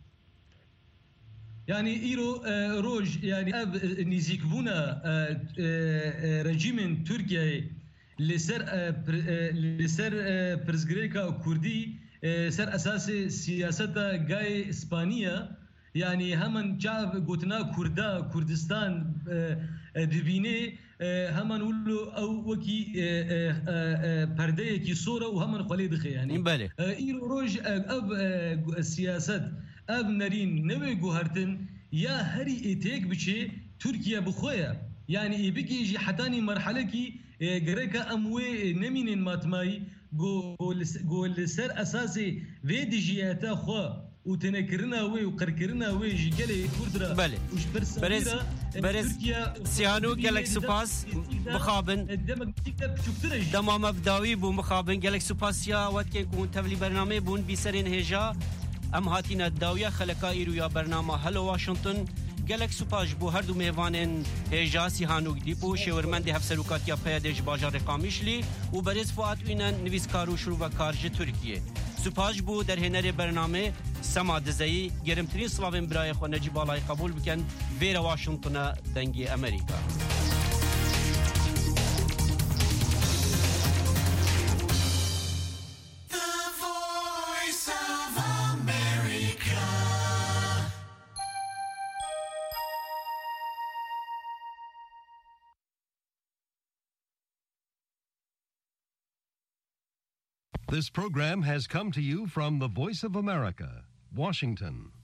يعني ايرو روج يعني اب نيزيكبونا رجيم تركيا لسر لسر برزغريكا كردي سر اساس سياستا جاي اسبانيا يعني همن شعب قوتنا كردا كردستان دبيني همن ولو او وكي پرده كي صوره وهمن خلي دخي يعني بله ايرو روج اب السياسات اب نرين نوي جوهرتن يا هري ايتيك بشي تركيا بخويا يعني يبقي يجي حتاني مرحله كي غريكا اموي نمين ماتماي جو جو لسر اساسي فيديجياتا خو وتنكرنا وي وقركرنا وي جيكلي كردرا بله برز برز سيانو قالك سوباس مخابن دمام بداوي بو مخابن قالك سوباس يا وقت كيكون تبلي برنامج بون بيسرين هجا ام هاتينا الداوية خلقا ايرو يا برنامج هلو واشنطن گلک سپاش بو هر دو میوانن هجا سیهانوک دیپو شورمند هفسروکات یا پیادش باجار قامیشلی و برز فوات اینن نویسکارو شروع و کارج ترکیه سپاش بو در هنر برنامه سما دزایی گرمترین سلاوین برای خو نجیب بالای قبول بکن ویر واشنطن دنگی امریکا. This program has come to you from the Voice of America, Washington.